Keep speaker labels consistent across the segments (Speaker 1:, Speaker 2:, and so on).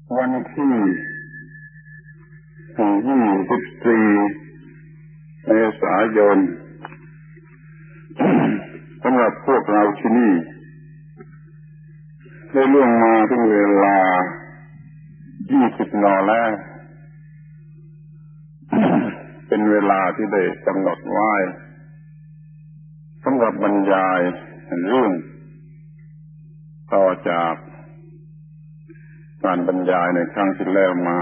Speaker 1: วันที่24 เมษายน สำหรับพวกเราที่นี่ได้ล่วงมาถึงเวลา 20 น.แล้วเป็นเวลาที่ได้กำหนดไว้สำหรับบรรยายเรื่องต่อจากการบรรยายในครั้งที่แล้วมา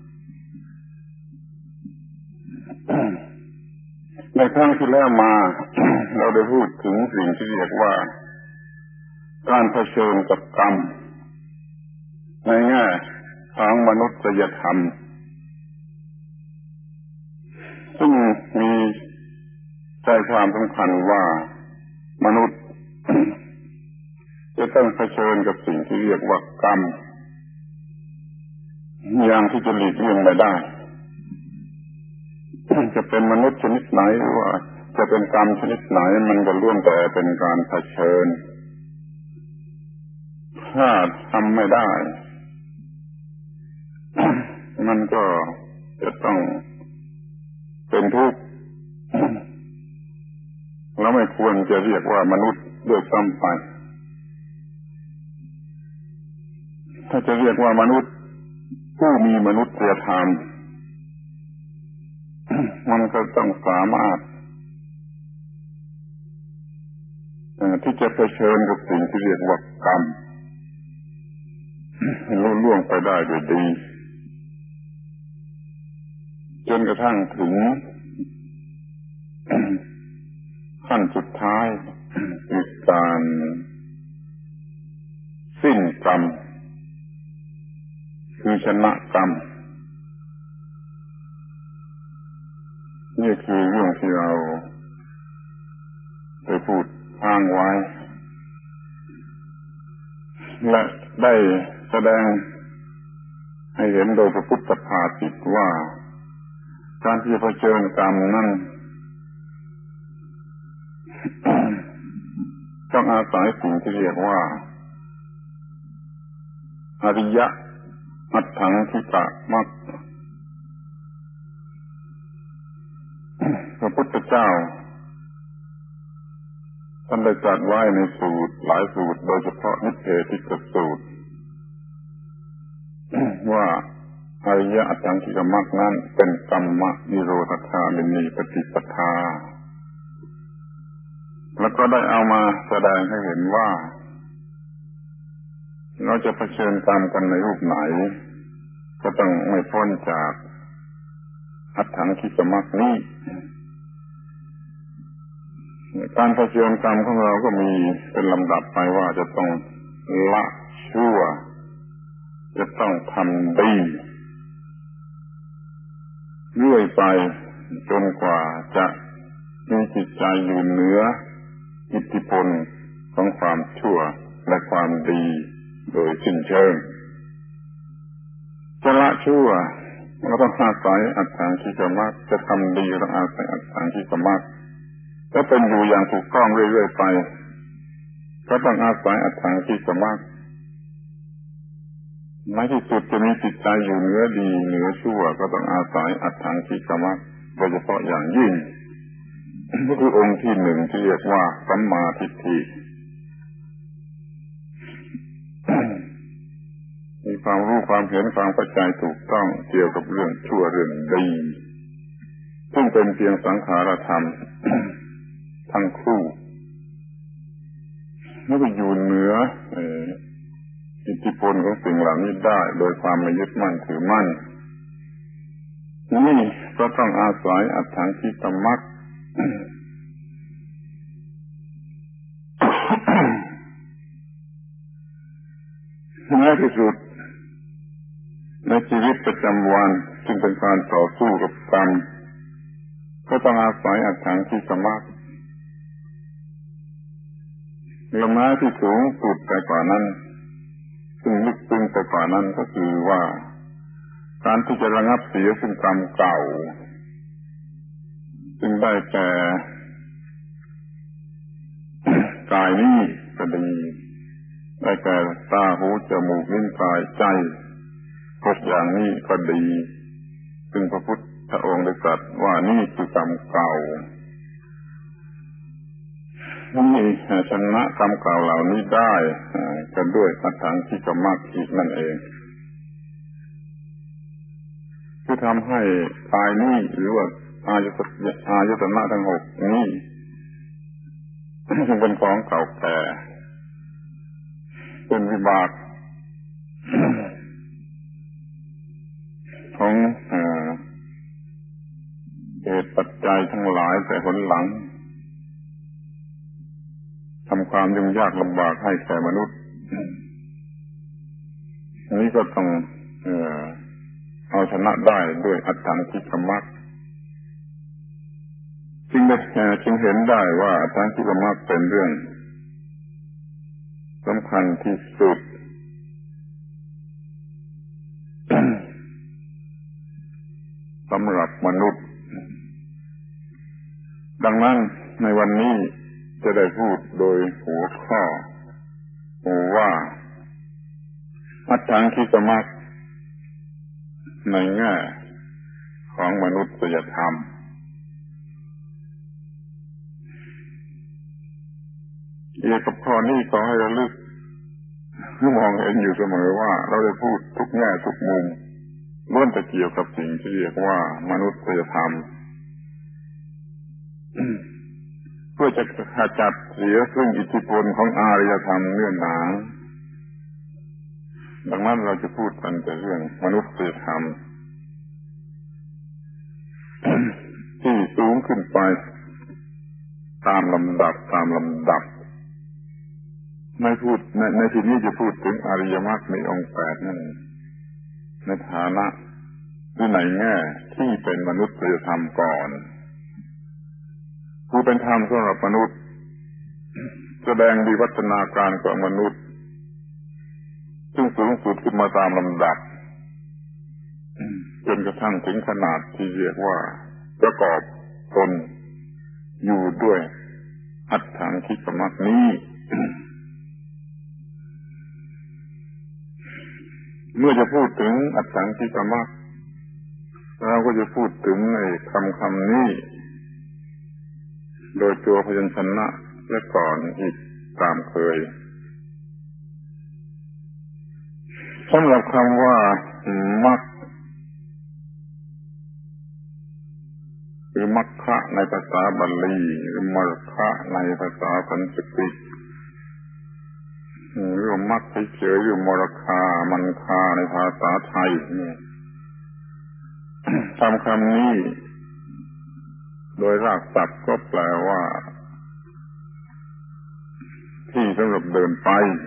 Speaker 1: ในครั้งที่แล้วมา เราได้พูดถึงสิ่งที่เรียกว่าการเผชิญกับกรรมในแง่ทางมนุษยธรรมซึ่งมีใจความสำคัญว่ามนุษย์ จะต้องเผชิญกับสิ่งที่เรียกว่ากรรมอย่างที่จะหลีกเลี่ยงไม่ได้จะเป็นมนุษย์ชนิดไหนหรือว่าจะเป็นกรรมชนิดไหนมันก็ล้วนแต่เป็นการเผชิญถ้าทำไม่ได้ มันก็จะต้องเป็นทุกข์แล้วไม่ควรจะเรียกว่ามนุษย์ด้วยซ้ำไปถ้าจะเรียกว่ามนุษย์ผู้มีมนุษยธรรมมันก็ต้องสามารถที่จะเผชิญกับสิ่งที่เรียกว่ากรรมให้ลุล่วงไปได้โดยดีจนกระทั่งถึงขั้นสุดท้ายคือการสิ้นกรรมคือชนะกรรมนี่คือเรื่องที่เราได้พูดอ้างไว้และได้แสดงให้เห็นโดยพระพุทธภาษิตว่าการที่จะเผชิญกรรมนั้น ต้องอาศัยสิ่งที่เรียกว่าอริยอัตถังคิกะมรรคพระพุทธเจ้าท่านได้ตรัสไว้ในสูตรหลายสูตรโดยเฉพาะนิเพทิกสูตร ว่าอริยอัตถังคิกะมรรคนั้นเป็นกัมมะนิโรธคามินีปฏิปทาแล้วก็ได้เอามาแสดงให้เห็นว่าเราจะเผชิญกรรมกันในรูปไหนก็ต้องไม่พ้นจากอัตถังคิกะมรรคนี้การเผชิญกรรมของเราก็มีเป็นลำดับไปว่าจะต้องละชั่วจะต้องทำดีเรื่อยไปจนกว่าจะมีจิตใจอยู่เหนืออิทธิพลของความชั่วและความดีโดยสิ้นเชิงจะละชั่วก็ต้องอาศัยอัตถังคิกะมรรคจะทำดีต้องอาศัยอัตถังคิกะมรรคถ้าเป็นอยู่อย่างถูกต้องเรื่อยๆไปก็ต้องอาศัยอัตถังคิกะมรรคในที่สุดจะมีจิตใจอยู่เหนือดีเหนือชั่วก็ต้องอาศัยอัตถังคิกะมรรคโดยเฉพาะอย่างยิ่งก็คือองค์ที่หนึ่งที่เรียกว่าสัมมาทิฏฐิมีความรู้ความเห็นความเข้าใจถูกต้องเกี่ยวกับเรื่องชั่วเรื่องดีซึ่งเป็นเพียงสังขารธรรม ทั้งคู่ไม่ไปอยู่เหนืออิทธิพลของสิ่งเหล่านี้ได้โดยความไม่ยึดมั่นถือมั่นนี่ก็ต้องอาศัยอัตถังคิกะมรรคในที่สุดในชีวิตประจำวันจึงเป็นการต่อสู้กับกรรมก็ต้องอาศัยอัตถังคิกะมรรคลำน้าที่สูงสุดไปกว่านั้นซึ่งลึกซึ้งไปกว่านั้นก็คือว่าการที่จะระงับเสียซึ่งกรรมเก่าซึ่งได้แก่กายนี้ก็ดีได้แก่ตาหูจมูกลิ้นกายใจ 6อย่างนี้ก็ดีซึ่งพระพุทธองค์ได้ตรัสว่านี่คือกรรมเก่านี่ชนะกรรมเก่าเหล่านี้ได้ก็ด้วยอัตถังคิกมรรคอีกนั่นเองคือทำให้กายนี้หรือว่าอายตนะทั้ง6นี้ซึ่งเป็นของเก่าแก่เป็นวิบากของเหตุปัจจัยทั้งหลายแต่หนหลังทำความยุ่งยากลำบากให้แก่มนุษย์นี้ก็ต้องเอาชนะได้ด้วยอัตถังคิกมรรคจึงเห็นได้ว่าอัตถังคิกมรรคเป็นเรื่องสำคัญที่สุดสำหรับมนุษย์ดังนั้นในวันนี้จะได้พูดโดยหัวข้อว่าอัตถังคิกมรรคในแง่ของมนุษยธรรมเกี่ยวกับข้อนี้ขอให้ระลึกมองเห็นอยู่เสมอว่าเราได้พูดทุกแง่ทุกมุมล้วนแต่เกี่ยวกับสิ่งที่เรียกว่ามนุษยธรรมเพื่อจะขจัดเสียซึ่งอิทธิพลของอารยธรรมเนื้อหนาดังนั้นเราจะพูดกันแต่เรื่องมนุษยธรรมที่สูงขึ้นไปตามลำดับไม่พูดในที่นี้จะพูดถึงอริยมรรคในองค์8นั่นในฐานะหรือในแง่ที่เป็นมนุษยธรรมก่อนคือเป็นธรรมสำหรับมนุษย์แสดงวิวัฒนาการของมนุษย์ซึ่งสูงสุดขึ้นมาตามลำดับจนกระทั่งถึงขนาดที่เรียกว่าประกอบตนอยู่ด้วยอัตถังคิกมรรคนี้ เมื่อจะพูดถึงอัตถังคิกมรรคเราก็จะพูดถึงในคำนี้โดยตัวพยัญชนะและก่อนอีกตามเคยสำหรับคำว่ามรรคหรือมัคคะในภาษาบาลีหรือมรรคะในภาษาสันสกฤตหรือมัคเฉยๆหรือมรคามันคาในภาษาไทยนี่คำนี้โดยรากศัพท์ก็แปลว่าที่สำหรับเดินไป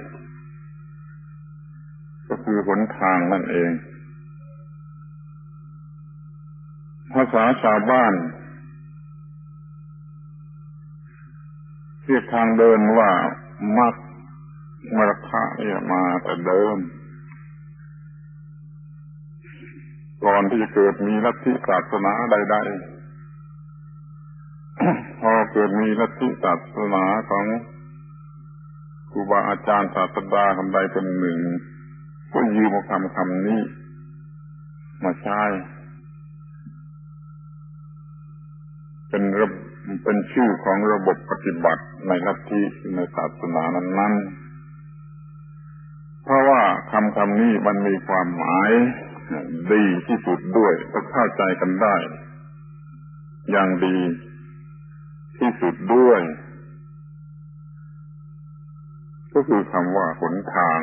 Speaker 1: ก็คือหนทางนั่นเองภาษาชาวบ้านเรียกทางเดินว่ามรรคะเนี่ยมาแต่เดิมก่อนที่จะเกิดมีลัทธิศาสนาใดๆพอเกิดมีลัทธิศาสนาของครูบาอาจารย์ศาสดาคนใดคนหนึ่งก็ยืมคำนี้มาใช้เป็นชื่อของระบบปฏิบัติในลัทธิในศาสนานั้นๆเพราะว่าคำนี้มันมีความหมายดีที่สุดด้วยและเข้าใจกันได้อย่างดีที่สุดด้วยก็คือคำว่าหนทาง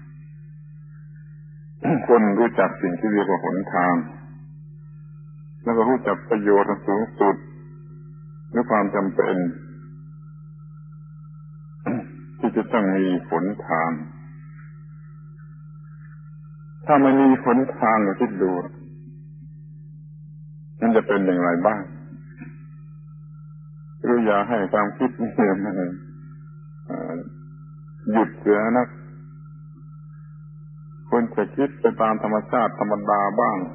Speaker 1: คนรู้จักสิ่งที่เรียกว่าหนทางแล้วก็รู้จักประโยชน์สูงสุดหรือความจำเป็นที่จะต้องมีหนทางถ้าไม่มีหนทางคิดดูมันจะเป็นอย่างไรบ้างหรืออย่าให้ความคิดเนี่ยมันหยุดเสียนะควรจะคิดไปตามธรรมชาติธรรมดาบ้าง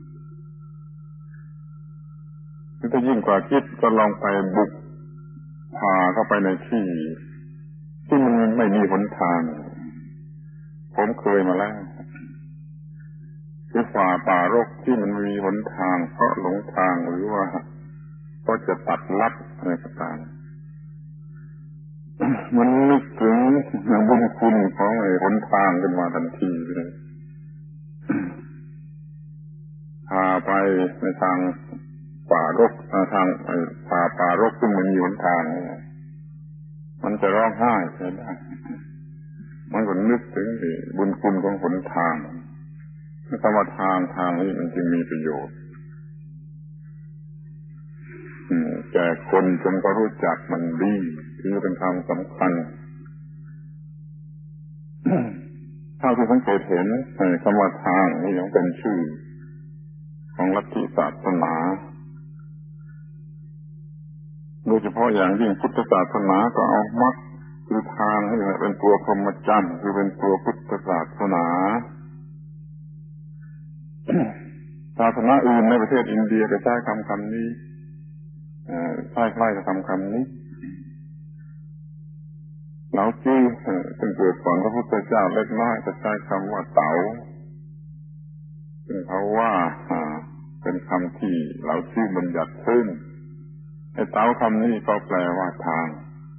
Speaker 1: ถ้ายิ่งกว่าคิดก็ลองไปบุกผ่าเข้าไปในที่ที่มันไม่มีหนทางผมเคยมาแล้วคือฝ่าป่ารกที่มันมีหนทางเพราะหลงทางหรือว่าก็จะตัดลัดอะไรต่างๆมันนึกถึงบุญคุณของไอ้หนทางขึ้นมาทันทีเลยพาไปในทางป่ารกทางป่ารกซึ่งมันมีหนทางมันจะร้องไห้ใช่ไหมมันก็นึกถึงบุญคุณของหนทางคำว่าทางนี้มันจึงมีประโยชน์แก่คนจนก็รู้จักมันดีถือเป็นคำสำคัญเท่าที่สังเกตเห็นคำว่าทางนี่ยังเป็นชื่อของลัทธิศาสนาโดยเฉพาะอย่างยิ่งพุทธศาสนาก็เอามรรคคือทางนี่เป็นตัวพรหมจรรย์คือเป็นตัวพุทธศาสนาศาสนาอื่นในประเทศอินเดียก็ใช้คำนี้คล้ายๆกับคำนี้เหลาจื้อซึ่งเกิดก่อนพระพุทธเจ้าเล็กน้อยก็ใช้คำว่าเต๋าซึ่งเขาว่าเป็นคำที่เหลาจื้อบัญญัติขึ้นไอ้เต๋าคำนี้ก็แปลว่าทาง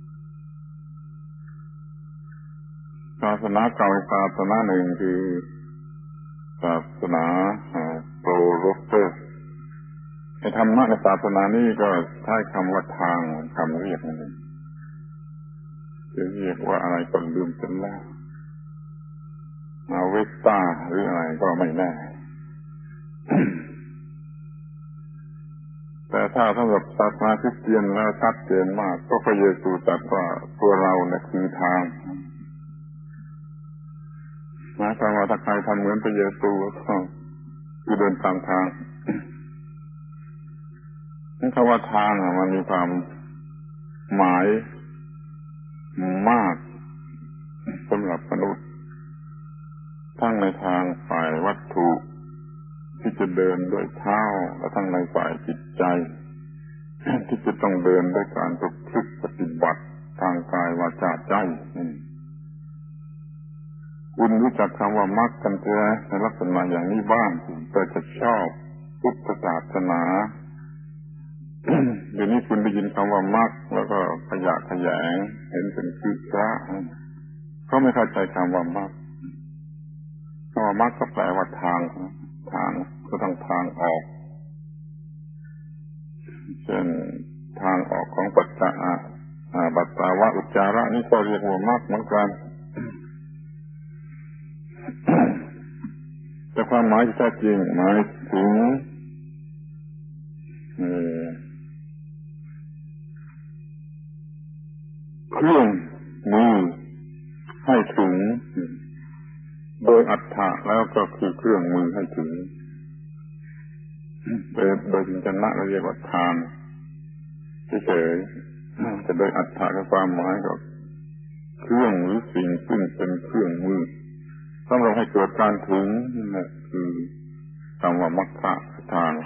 Speaker 1: ศาสนาเก่าศาสนาหนึ่งคือศาสนาโปรโรเตอร์ในธรรมะในศาสนานี้ก็ใช้คำว่าทางคำเรียกนั่นเองจะเรียกว่าอะไรก็ลืมไปแล้วเวสต้าหรืออะไรก็ไม่แน่ แต่ถ้าสำหรับศาสนาคริสเตียนแล้วชัดเจนมากก็พระเยซูตรัสว่าตัวเราเนี่ยคือทางหมายความว่าถ้าใครทำเหมือนพระเยซูก็คือเดินตามทางนั่นคำว่าทางมันมีความหมายมากสำหรับมนุษย์ทั้งในทางฝ่ายวัตถุที่จะเดินด้วยเท้าและทั้งในฝ่ายจิตใจที่จะต้องเดินด้วยการประพฤติปฏิบัติทางกายวาจาใจคุณรู้จักคำว่ามรรคกันเถอะในลักษณะอย่างนี้บ้างก็จะชอบพุทธศาสนา เดี๋ยวนี้คุณได้ยินคำว่ามรรคแล้วก็ขยะแขยงเห็นเป็นคือพระเขาไม่เข้าใจคำว่ามรรคคำว่ามรรคก็แปลว่าทางก็ต้องทางออกเช่นทางออกของปัสสาวะอุจจาระนี่ก็เรียกว่ามรรคเหมือนกันแต่ความหมายที่แท้จริงหมายถึงเครื่องมือให้ถึงโดยอัตถะแล้วก็คือเครื่องมือให้ถึงโดยจริงจังเราเรียกว่าทางเฉยๆแต่โดยอัตถะกับความหมายก็เครื่องหรือสิ่งซึ่งเป็นเครื่องมือสำหรับให้เกิดการถึงนั่นคือคำว่ามรรคทาง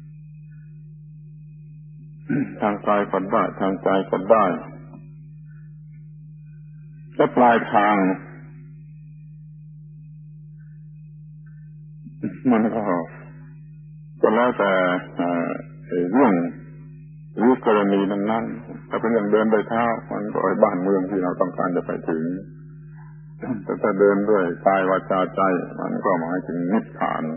Speaker 1: กายก็ได้ทางใจก็ได้และปลายทางมันก็แล้วแต่เรื่องหรือกรณีนั้นๆถ้าเป็นอย่างเดินโดยเท้ามันก็บ้านเมืองที่เราต้องการจะไปถึงแต่ถ้าเดินด้วยกายวาจาใจมันก็หมายถึงนิพพาน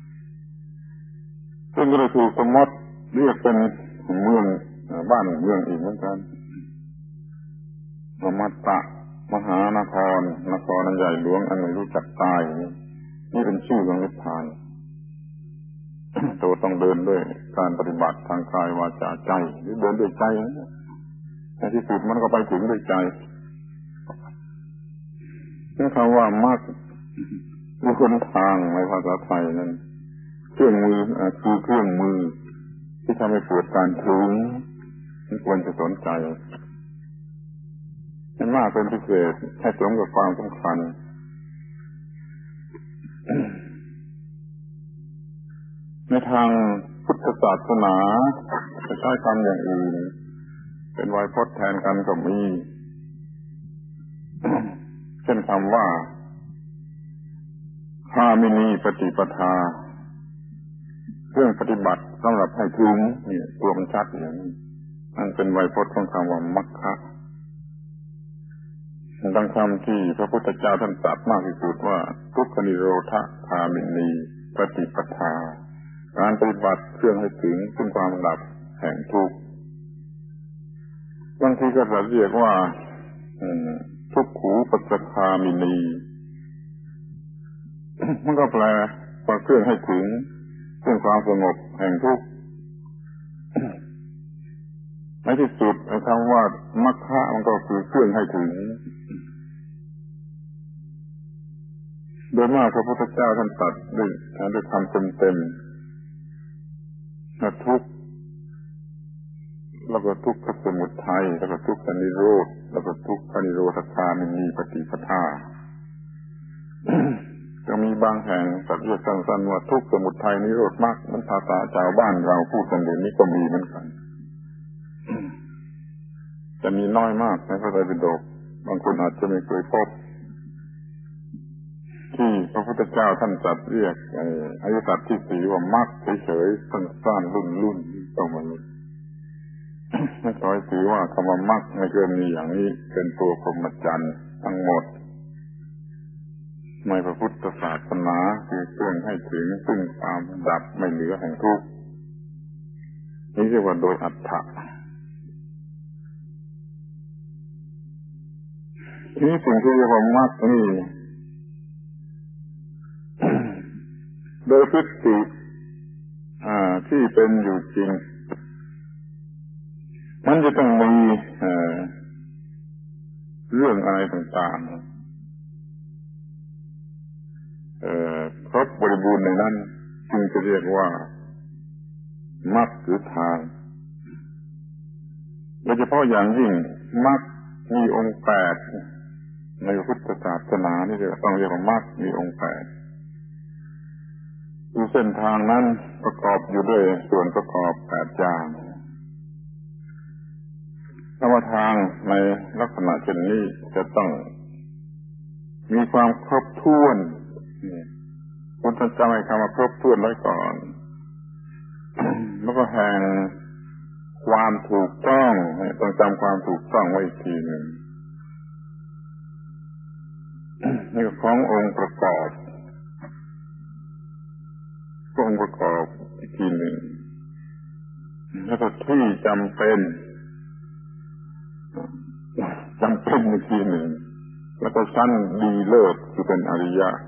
Speaker 1: ซึ่งก็ถูกสมมติเรียกเป็นเมืองบ้านเมืองอีกเหมือนกันสมัตตะมหานครอันใหญ่หลวงอันไม่รู้จักตายนี่เป็นชื่อของนิพพานตัวต้องเดินด้วยการปฏิบัติทางกายวาจาใจหรือเดินด้วยใจในที่สุดมันก็ไปถึงด้วยใจนี่คำว่ามรรคคือหนทางในภาษาไทยนั้นเครื่องมือคือเครื่องมือที่ทำให้เกิดการถึงมันควรจะสนใจให้มากเป็นพิเศษให้สมกับความสำคัญในทางพุทธศาสนาจะใช้คำอย่างอื่นเป็นไวยพจน์แทนกันก็มี เช่นคำว่าคามินีปฏิปทาเครื่องปฏิบัติสำหรับให้ถึงนี่ตัวมันชัดอย่างนี้นั่นเป็นไวยพจน์ของคำว่ามรรคดังคำที่พระพุทธเจ้าท่านตรัสมากที่สุดว่าทุกขนิโรธคามินีปฏิปทาการปฏิบัติเครื่องให้ถึงซึ่งความดับแห่งทุกข์บางทีก็จะเรียกว่าทุกขูปัสสคามินีมันก็แปลว่าเครื่องให้ถึงซึ่งความสงบแห่งทุกข์ในที่สุดคำว่ามรรคมันก็คือเครื่องให้ถึงโดยมากพระพุทธเจ้าท่านตรัสด้วยคำเต็มๆทุกข์แล้วก็ทุกขสมุทัยแล้วก็ทุกขนิโรธแล้วก็ทุกขนิโรธคามินีปฏิปทาจะมีบางแห่งตัดเรียกสั้นๆว่าทุกขสมุทัยนิโรธมรรคมันภาษาชาวบ้านเราพูดกันเดี๋ยวนี้ก็มีเหมือนกันจะมีน้อยมากในพระไตรปิฎกบางคนอาจจะไม่เคยพบที่พระพุทธเจ้าท่านตรัสเรียกอริยสัจที่สี่ว่ามรรคเฉยๆสั้นๆรุ่นๆต้องมาไม่ขอให้ถือว่าคำว่ามรรคไม่เกินมีอย่างนี้เป็นตัวพรหมจรรย์ทั้งหมดในพระพุทธศาสนาคือเครื่องให้ถึงซึ่งความดับไม่เหลือแห่งทุกข์นี่เรียกว่าโดยอัตถะนี่สิ่งที่เรียกว่ามรรคนี่โดยพฤติที่เป็นอยู่จริงมันจะต้องมีเรื่องอะไรต่างๆครบบริบูรณ์ในนั้นจึงจะเรียกว่ามรรคหรือทางโดยเฉพาะอย่างยิ่งมรรคมีองค์แปดในพุทธศาสนานี่ต้องเรียกว่ามรรคมีองค์แปดคือเส้นทางนั้นประกอบอยู่ด้วยส่วนประกอบแปดอย่างธรรมทางในลักษณะเช่นนี้จะต้องมีความครบถ้วนพุทธเจ้าให้คำว่าครบถ้วนไว้ก่อนแล้วก็แห่งความถูกต้องต้องจำความถูกต้องไว้อีกทีหนึ่งนี่ก็ขององค์ประกอบอีกทีหนึ่งแล้วก็ที่จำเป็นอีกทีหนึ่งแล้วก็ชั้นดีเลิศคือเป็นอริยะ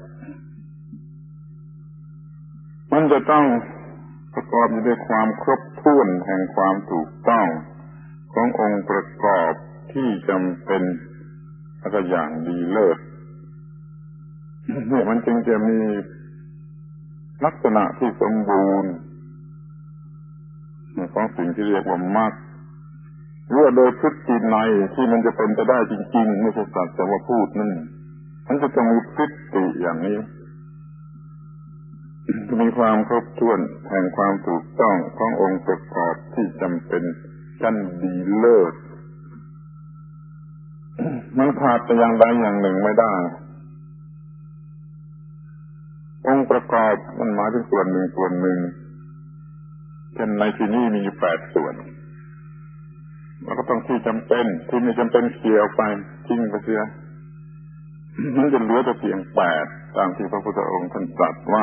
Speaker 1: มันจะต้องประกอบอยู่ด้วยความครบถ้วนแห่งความถูกต้องขององค์ประกอบที่จำเป็นแล้วก็อย่างดีเลิศเนี่ยมันจึงจะมีลักษณะที่สมบูรณ์ของสิ่งที่เรียกว่ามรรคหรือว่าโดยพฤตินัยที่มันจะเป็นไปได้จริงๆไม่ใช่สักแต่ว่าพูดนั่นมันจะต้องมีพฤติอย่างนี้มีความครบถ้วนแห่งความถูกต้องขององค์ประกอบที่จำเป็นชั้นดีเลิศมันขาดไปอย่างใดอย่างหนึ่งไม่ได้องค์ประกอบมันหมายถึงส่วนหนึ่งเช่นในที่นี้มีอยู่8ส่วนแล้วก็ต้องที่จำเป็นที่ไม่จำเป็นเกี่ยวไปทิ้งไปเสียมันจะเหลือแต่เพียง8ตามที่พระพุทธองค์ท่านตรัสว่า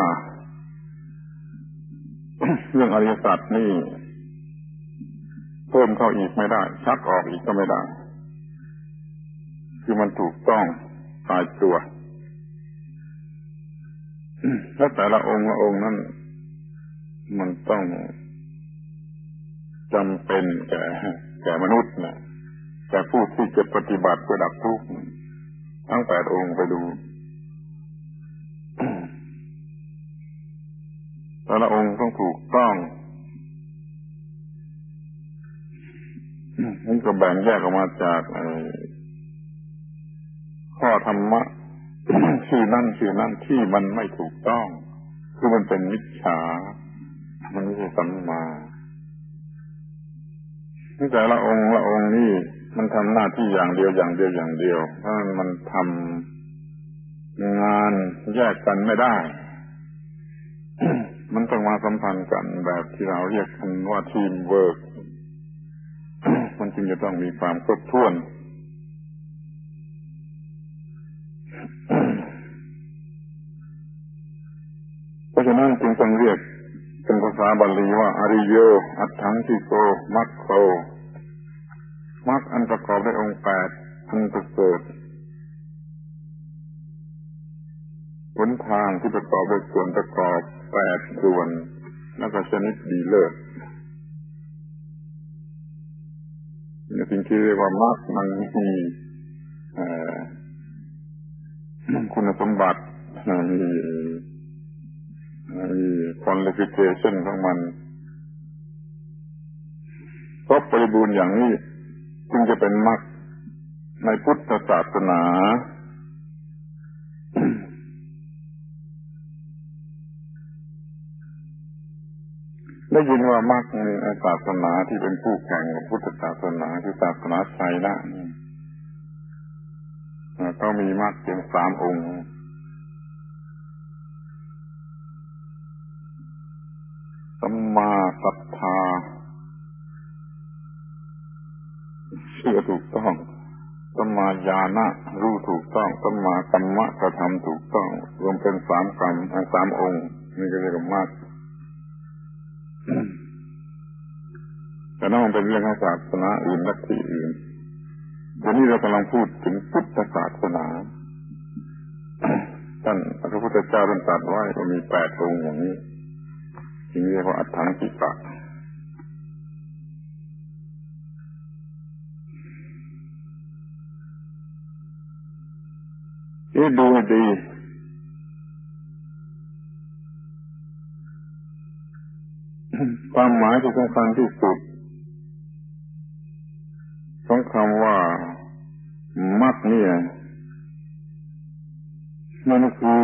Speaker 1: เรื่องอริยสัจนี่เพิ่มเข้าอีกไม่ได้ชักออกอีกก็ไม่ได้คือมันถูกต้องตายตัวและแต่ละองค์นั้นมันต้องจำเป็นแก่มนุษย์นะแก่ผู้ที่จะปฏิบัติเพื่อดับทุกข์ทั้ง8องค์ไปดูแต่ละองค์ต้องถูกต้องนี่ก็แบ่งแยกออกมาจากข้อธรรมะชื่อนั่นที่มันไม่ถูกต้องคือมันเป็นมิจฉามันไม่ใช่สัมมาแต่ละองค์นี่มันทำหน้าที่อย่างเดียวเพราะมันทำงานแยกกันไม่ได้ มันต้องมาสัมพันธ์กันแบบที่เราเรียกกันว่าทีมเวิร์ก มันจึงจะต้องมีความครบถ้วน เพราะฉะนั้นจึงต้องเรียกเป็นภาษาบาลีว่าอริโยอัตถังคิโกมัคโคมรรคอันประกอบด้วยองค์8อันประเสริฐหนทางที่ประกอบด้วยส่วนประกอบ8ส่วนแล้วก็ชนิดดีเลิศนี่สิ่งที่เรียกว่ามรรคมันมีคุณสมบัติมี qualification ของมันครบบริบูรณ์อย่างนี้จึงจะเป็นมรรคในพุทธศาสนาได้ยินว่ามรรคในศาสนาที่เป็นคู่แข่งกับพุทธศาสนาคือศาสนาไทยนะเขามีมรรคเพียง3 องค์สัมมาศรัทธาเชื่อถูกต้องสัมมาญาณะรู้ถูกต้องสัมมากัมมะกระทำถูกต้องรวมเป็น3 กรรม3 องค์นี่ก็เรียกว่ามรรคแต่นั่นมันเป็นเรื่องของศาสนาอื่นลัทธิอื่นวันนี้เรากำลังพูดถึงพุทธศาสนาท่านพระพุทธเจ้าท่านตรัสไว้ว่ามี8 องค์อย่างนี้จึงเรียกว่าอัฏฐังกิกะดูให้ดีความหมายที่สำคัญที่สุดของคำว่ามรรคเนี่ยมันคือ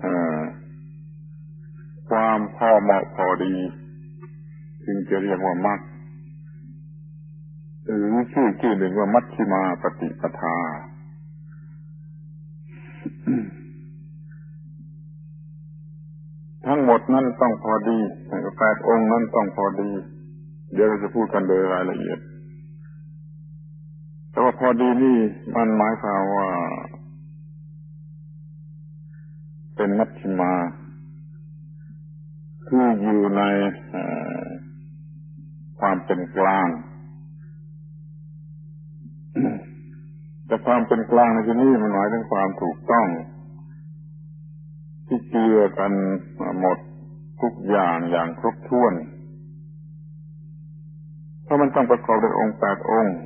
Speaker 1: ความพอเหมาะพอดีจึงจะเรียกว่ามรรคหรือชื่อหนึ่งว่ามัชฌิมาปฏิปทาทั้งหมดนั้นต้องพอดี8 องค์นั้นต้องพอดีเดี๋ยวเราจะพูดกันโดยรายละเอียดแต่ว่าพอดีนี่มันหมายความว่าเป็นมัชฌิมาคืออยู่ในความเป็นกลางแต่ความเป็นกลางในที่นี้มันหมายถึงความถูกต้องที่เจือกันหมดทุกอย่างอย่างครบถ้วนเพราะมันต้องประกอบด้วยองค์8 องค์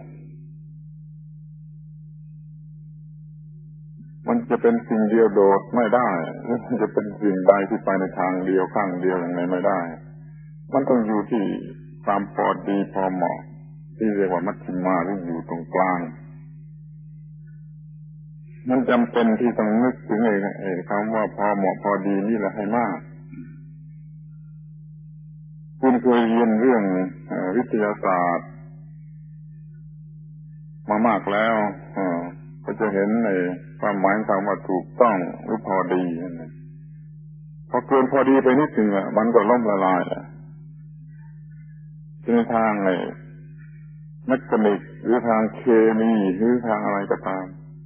Speaker 1: มันจะเป็นสิ่งเดียวโดดไม่ได้มันจะเป็นสิ่งใดที่ไปในทางเดียวข้างเดียวอย่างไรไม่ได้มันต้องอยู่ที่ความพอดีพอเหมาะที่เรียกว่ามัชฌิมาหรืออยู่ตรงกลางมันจำเป็นที่ต้องนึกถึงคำว่าพอเหมาะพอดีนี่แหละให้มากคุณเคยเรียนเรื่องวิทยาศาสตร์มามากแล้วก็จะเห็นในความหมายคำว่าถูกต้องหรือพอดีพอเกินพอดีไปนิดนึงมันก็ล่มละลายในทางเมคานิกหรือทางเคมีหรือทางอะไรก็ตาม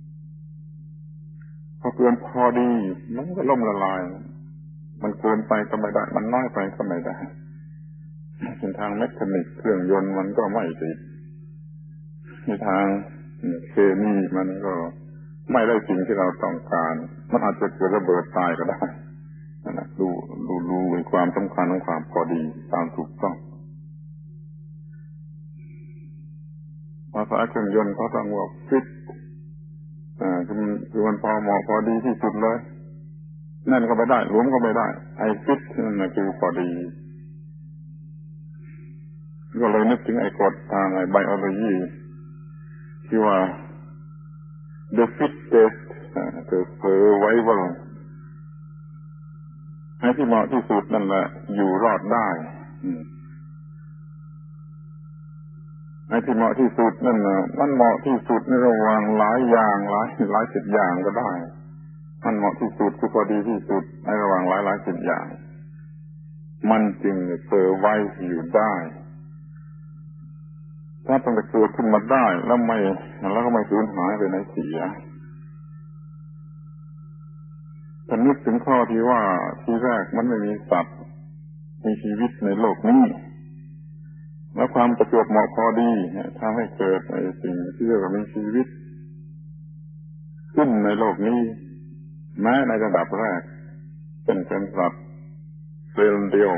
Speaker 1: พอเกินพอดีมันก็ล่มละลายมันเกินไปก็ไม่ได้มันน้อยไปก็ไม่ได้ในทางเมคานิกเครื่องยนต์มันก็ไม่ติดในทางเคมีมันก็ไม่ได้สิ่งที่เราต้องการมันอาจจะเกิดระเบิดตายก็ได้นะดูความสำคัญของความพอดีตามถูกต้องภาษาเครื่องยนต์เขาต้องว่าฟิตคือมันพอเหมาะพอดีที่สุดเลยนั่นก็ไม่ได้หลวมก็ไม่ได้ไอ้ฟิตนั่นคือพอดีก็เลยนึกถึงไอ้กฎทางไบโอโลจีที่ว่า the fittest the survival ให้ที่เหมาะที่สุดนั่นแหละอยู่รอดได้ให้ที่เหมาะที่สุดนั่นน่ะมันเหมาะที่สุดในระหว่างหลายอย่างหลาย10 อย่างก็ได้มันเหมาะที่สุดคือพอดีที่สุดในระหว่างหลายๆสิ่งอย่างมันจึงเซอร์ไวฟ์อยู่ได้ถ้าตั้งแต่เกิดขึ้นมาได้แล้วก็ไม่สูญหายไปไหนเสียถ้านึกถึงข้อที่ว่าที่แรกมันไม่มีสัตว์มีชีวิตในโลกนี้แล้วความประจวบเหมาะพอดีทำให้เกิดในสิ่งที่เรียกว่ามีชีวิตขึ้นในโลกนี้แม้ในระดับแรกเป็นสัตว์เซลล์เดียว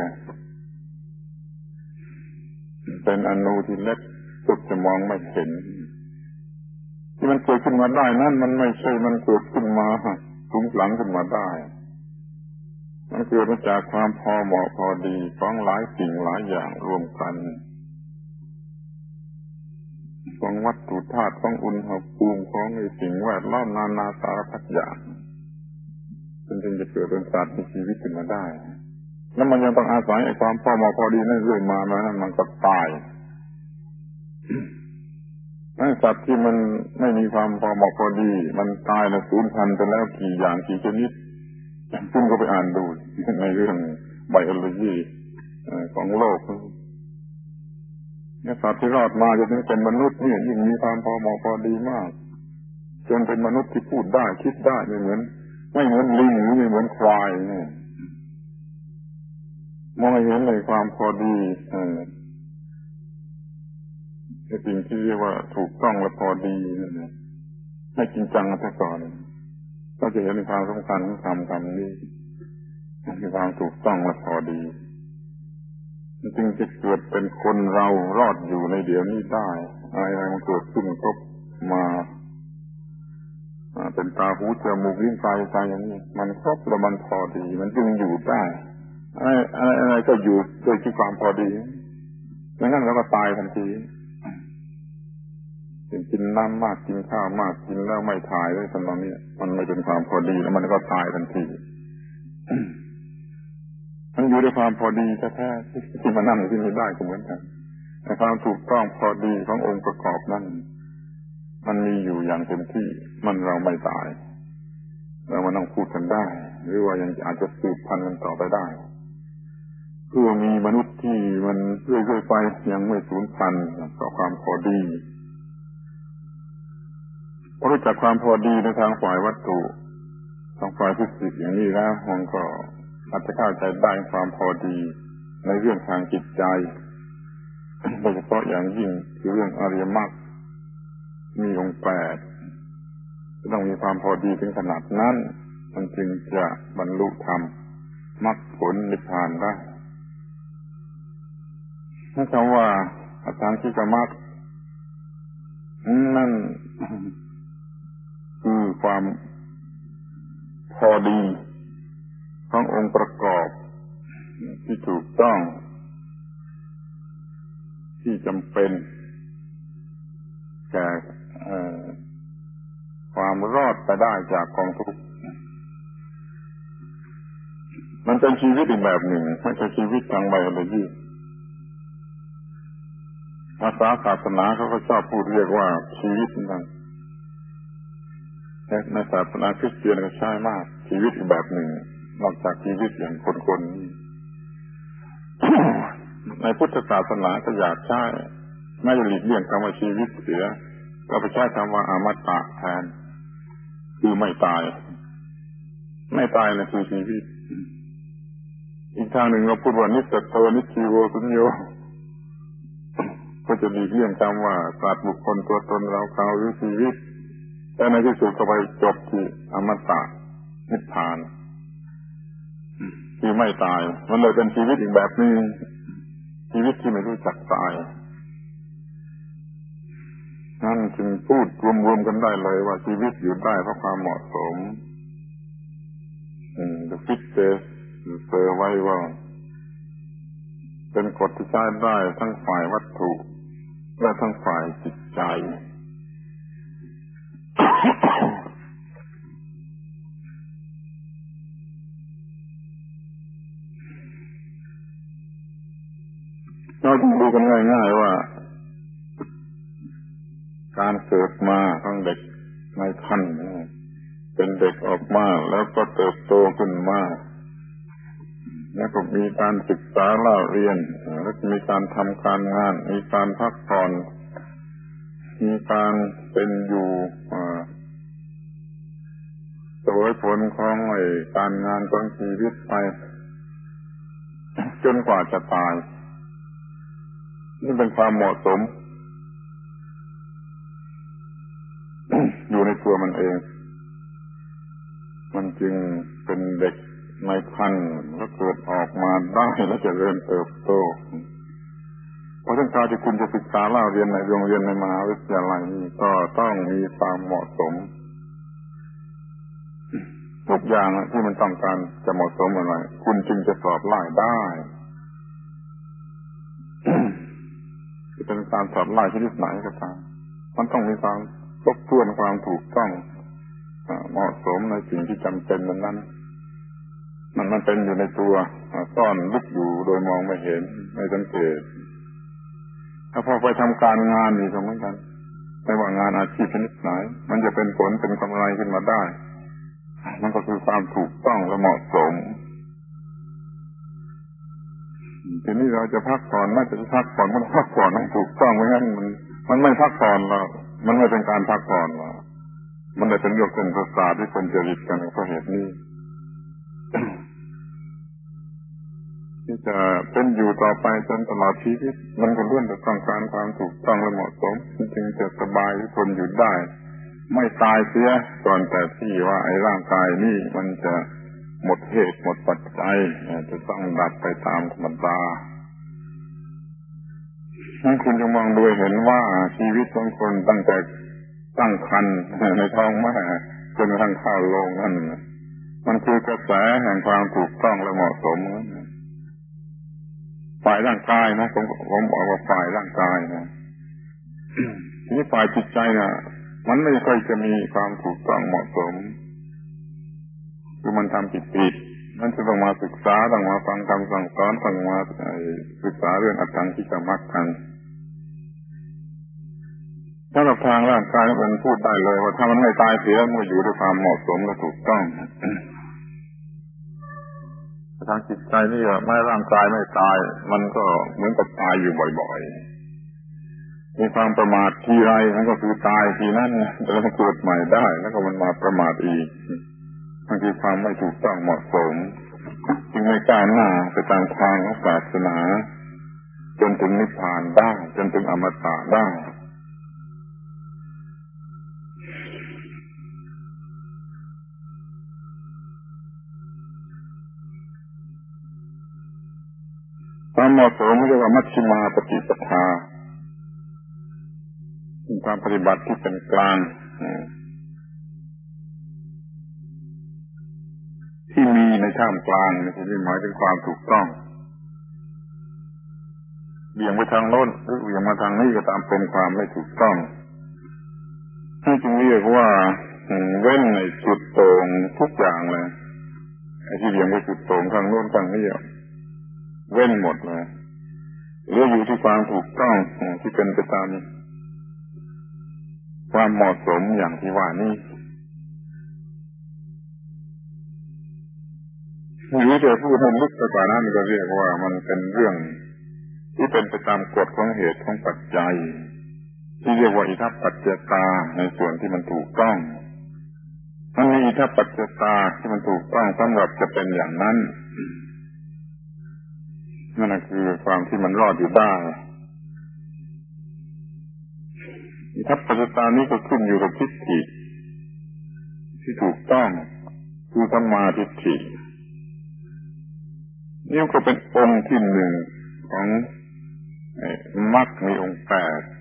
Speaker 1: เป็นอนูที่เล็กสุดจะมองไม่เห็นที่มันเกิดขึ้นมาได้นั่นมันไม่ใช่มันเกิดขึ้นมาปรุงหลังขึ้นมาได้มันเกิดมาจากความพอเหมาะพอดีของหลายสิ่งหลายอย่างรวมกันของวัตถุธาตุของอุณหภูมิของสิ่งแวดล้อมนานาสารพัดอย่างจึงจะเกิดเป็นสัตว์มีชีวิตขึ้นมาได้แล้วมันยังต้องอาศัยความพอเหมาะพอดีนั่นเรื่อยมาแล้วมันก็ตายสัตว์ที่มันไม่มีความพอเหมาะพอดีมันตายแล้วสูญพันธุ์ไปแล้วกี่อย่างกี่ชนิดคุณก็ไปอ่านดูในเรื่องไบโอโลจีของโลกสัตว์ที่รอดมาจนถึงเป็นมนุษย์นี่ยิ่งมีความพอเหมาะพอดีมากจนเป็นมนุษย์ที่พูดได้คิดได้ไม่เหมือนลิงหรือไม่เหมือนควายนี่มองเห็นในความพอดีในสิ่งที่เรียกว่าถูกต้องและพอดีนะให้จริงจังซะก่อนก็จะเห็นในความสำคัญของคำนี้มีความถูกต้องและพอดีจึงจะเกิดเป็นคนเรารอดอยู่ในเดี๋ยวนี้ได้อะไรมันเกิดขึ้นครบมาเป็นตาหูจมูกลิ้นกายใจอย่างนี้มันครบแล้วมันพอดีมันจึงอยู่ได้อะไรก็อยู่โดยที่ความพอดีไม่งั้นเราก็ตายทันทีกินน้ำมากกินข้าวมากกินแล้วไม่ถ่ายด้วยตอนนี้มันไม่เป็นความพอดีแล้วมันก็ตายทันทีมันอยู่ด้วยความพอดีแท้ๆที่มันนั่งที่นี่ได้ก็เหมือนกันในความถูกต้องพอดีขององค์ประกอบนั้นมันมีอยู่อย่างเต็มที่เราไม่ตายเรามานั่งพูดกันได้หรือว่ายังอาจจะสืบพันธุ์กันต่อไปได้เพื่อมีมนุษย์ที่มันเรื่อยๆไปยังไม่สูญพันธุ์ต่อความพอดีพอรู้จักความพอดีในทางฝ่ายวัตถุทางฝ่ายฟิสิกส์อย่างนี้แล้วมันก็อาจจะเข้าใจได้ความพอดีในเรื่องทางจิตใจโดยเฉพาะอย่างยิ่งคือเรื่องอริยมรรคมีองค์8จะต้องมีความพอดีถึงขนาดนั้นมันจึงจะบรรลุธรรมมรรคผลนิพพานได้ถ้าคำว่าอรหันติกมรรคนั่นคือความพอดีขององค์ประกอบที่ถูกต้องที่จำเป็นแก่ความรอดไปได้จากกองทุกข์มันเป็นชีวิตอีกแบบหนึ่งไม่ใช่ชีวิตทางไบโอโลจีภาษาศาสนาเขาก็ชอบพูดเรียกว่าชีวิตนั่นในศาสนาคริสเตียนก็ใช้มากชีวิตอีกแบบหนึ่งนอกจากชีวิตอย่างคนๆ ในพุทธศาสนาก็อยากใช้ไม่หลีกเลี่ยงคำว่าชีวิตเสียก็ไปใช้คำว่าอมตะแทนคือไม่ตายนะคือชีวิตอีกทางหนึ่งเราพูดว่านิสัตโตนิชีโวสุญโญก็จะหลีกเลี่ยงคำว่าสัตว์บุคคลตัวตนเราเขาหรือชีวิตแต่ในที่สุดก็ไปจบที่อมตะนิพพานคือไม่ตายมันเลยเป็นชีวิตอีกแบบนึงชีวิตที่ไม่รู้จักตายนั่นจึงพูดรวมๆกันได้เลยว่าชีวิตอยู่ได้เพราะความเหมาะสมthe fittest survival เป็นกฎที่ใช้ได้ทั้งฝ่ายวัตถุและทั้งฝ่ายจิตใจเราต้องดูกันง่ายๆว่าการเกิดมาของเด็กในครรภ์เป็นเด็กออกมาแล้วก็เติบโตขึ้นมาแล้วก็มีการศึกษาเล่าเรียนแล้วมีการทำการงานมีการพักผ่อนมีการเป็นอยู่โดยผลของการงานของชีวิตไปจนกว่าจะตายนี่เป็นความเหมาะสม อยู่ในตัวมันเองมันจึงเป็นเด็กในครรภ์แล้วเกิดออกมาได้แล้วเจริญเติบโตเพราะฉะนั้นการที่คุณจะศึกษาเล่าเรียนในโรงเรียนในมหาวิทยาลัยนี่ก็ต้องมีความเหมาะสมทุกอย่างที่มันต้องการจะเหมาะสมอะไรคุณจึงจะสอบไล่ได้จะเป็นการสอบไล่ชนิดไหนก็ตามมันต้องมีความครบถ้วนความถูกต้องเหมาะสมในสิ่งที่จำเป็นนั้นมันเป็นอยู่ในตัวซ่อนลึกอยู่โดยมองไม่เห็นไม่สังเกตถ้าพอไปทำการงานนี่ก็เหมือนกันไม่ว่างานอาชีพชนิดไหนมันจะเป็นผลเป็นกำไรขึ้นมาได้มันก็คือความถูกต้องและเหมาะสมทีนี้เราจะพักผ่อนน่าจะพักผ่อนมันพักผ่อนให้ถูกต้องไม่งั้นมันไม่พักผ่อนแล้วมันไม่เป็นการพักผ่อนแล้วมันได้เป็นเรื่องเป็นประสาทที่คนจริตกันเพราะเหตุนี้ที่จะเป็นอยู่ต่อไปจนตลอดชีวิตมันก็ล้วนแต่ต้องการความถูกต้องและเหมาะสมจึงจะสบายทนอยู่ได้ไม่ตายเสียก่อนแต่ที่ว่าไอ้ร่างกายนี่มันจะหมดเหตุหมดปัจจัยจะต้องดับไปตามธรรมดานั้นคุณจะมองดูเห็นว่าชีวิตของคนตั้งแต่ตั้งครรภ์ในท้องแม่จนกระทั่งเข้าโลงนั่นมันคือกระแสแห่งความถูกต้องและเหมาะสมฝ่ายร่างกายนะผมบอกว่าฝ่ายร่างกายนะทีนี้ฝ่ายจิตใจนะมันไม่ค่อยจะมีความถูกต้องเหมาะสมคือมันทำผิดมันจะต้องมาศึกษาต้องมาฟังคำสั่งสอนต้องมาศึกษาเรื่องอัตถังคิกมัคกันถ้าเราทางร่างกายมันพูดได้เลยว่าถ้ามันไม่ตายเสียมันอยู่ด้วยความเหมาะสมและถูกต้องทางจิตใจนี่แม้ร่างกายไม่ตายมันก็เหมือนกับตายอยู่บ่อยๆมีความประมาททีไรมันก็คือตายทีนั้นแล้วมันเกิดใหม่ได้แล้วก็มันมาประมาทอีกมันคือความไม่ถูกต้องเหมาะสมจึงไม่ก้าวหน้าไปตามทางของศาสนาจนถึงนิพพานได้จนถึงอมตะได้ความเหมาะสมเรียกว่ามัชฌิมาปฏิปทาเป็นความปฏิบัติที่เป็นกลางที่มีในท่ามกลางนี่หมายถึงความถูกต้องเบี่ยงไปทางโน้นหรือเบี่ยงมาทางนี้ก็ตามเป็นความไม่ถูกต้องให้จึงเรียกว่าเว้นในสุดโต่งทุกอย่างเลยไอ้ที่เบี่ยงไปสุดโต่งทางโน้นทางนี้เว้นหมดเลยเหลืออยู่ที่ความถูกต้องที่เป็นไปตามความเหมาะสมอย่างที่ว่านี้หรือจะพูดให้ลึกไปกว่านั้นก็เรียกว่ามันเป็นเรื่องที่เป็นไปตามกฎของเหตุของปัจจัยที่เรียกว่าอิทัปปัจจตาในส่วนที่มันถูกต้องมันมีอิทัปปัจจตาที่มันถูกต้องสำหรับจะเป็นอย่างนั้นนั่นคือความที่มันรอดอยู่ได้อิทัปปัจจตานี้ก็ขึ้นอยู่กับทิฏฐิที่ถูกต้องคือสัมมาทิฏฐินี่ก็เป็นองค์ที่หนึ่งของมรรคมีองค์8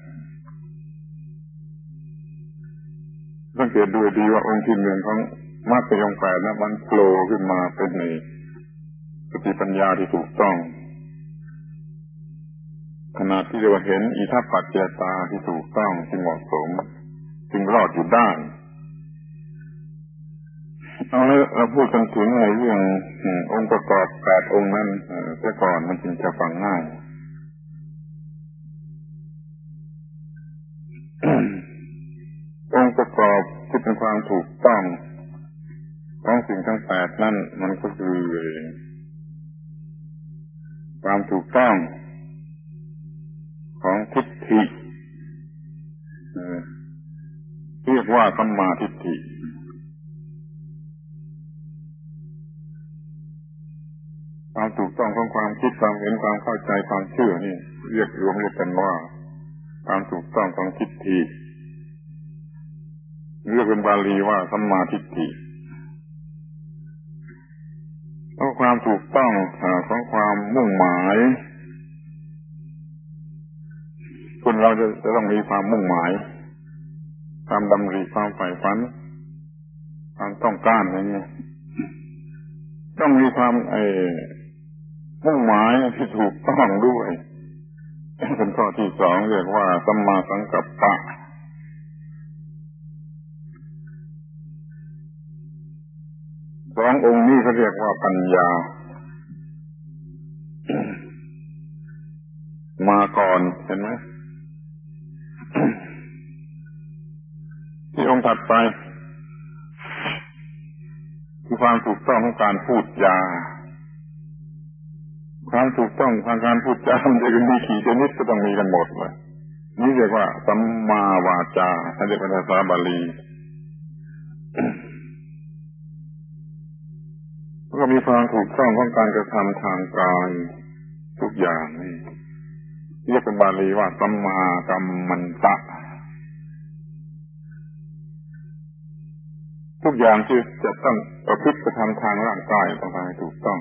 Speaker 1: สังเกตดูดีว่าองค์ที่หนึ่งของมรรคมีองค์8นะมันโผล่ขึ้นมาเป็นในสติปัญญาที่ถูกต้องขณะที่เราเห็นอิทัปปัจจตาที่ถูกต้องที่เหมาะสมจึงรอดอยู่ได้เอาแล้วเราพูดกันถึงในเรื่ององค์ประกอบ8องค์นั้นแต่ก่อนมันจึงจะฟังง่ายองค์ประกอบที่เป็นความถูกต้องสิ่งทั้งแปดนั่นมันก็คือความถูกต้องของทิฏฐิเรียกว่าสัมมาทิฏฐิความถูกต้องของความคิดความเห็นความเข้าใจความเชื่อนี่เรียกรวมกันว่าความถูกต้องของทิฏฐิเรียกเป็นบาลีว่าสัมมาทิฏฐิแล้วความถูกต้องของความมุ่งหมายคนเราจะต้องมีความมุ่งหมายความดำริความใฝ่ฝันความต้องการอะไรเงี้ยต้องมีความมุ่งหมายที่ถูกต้องด้วยเป็นข้อที่สองเรียกว่าสัมมาสังกัปปะสององค์นี้เขาเรียกว่าปัญญามาก่อนเห็นไหมที่องค์ถัดไปคือความถูกต้องของการพูดจาความถูกต้องทางการพูดจาจะมีกี่ชนิดก็ต้องมีกันหมดเลยนี่เรียกว่าสัมมาวาจาเรียกเป็นภาษาบาลีก็มีความถูกต้องของการกระทำทางกายทุกอย่างนี่เรียกเป็นบาลีว่าสัมมากัมมันตะทุกอย่างที่จะต้องประพฤติกระทำทางร่างกายต้องทำให้ถูกต้อง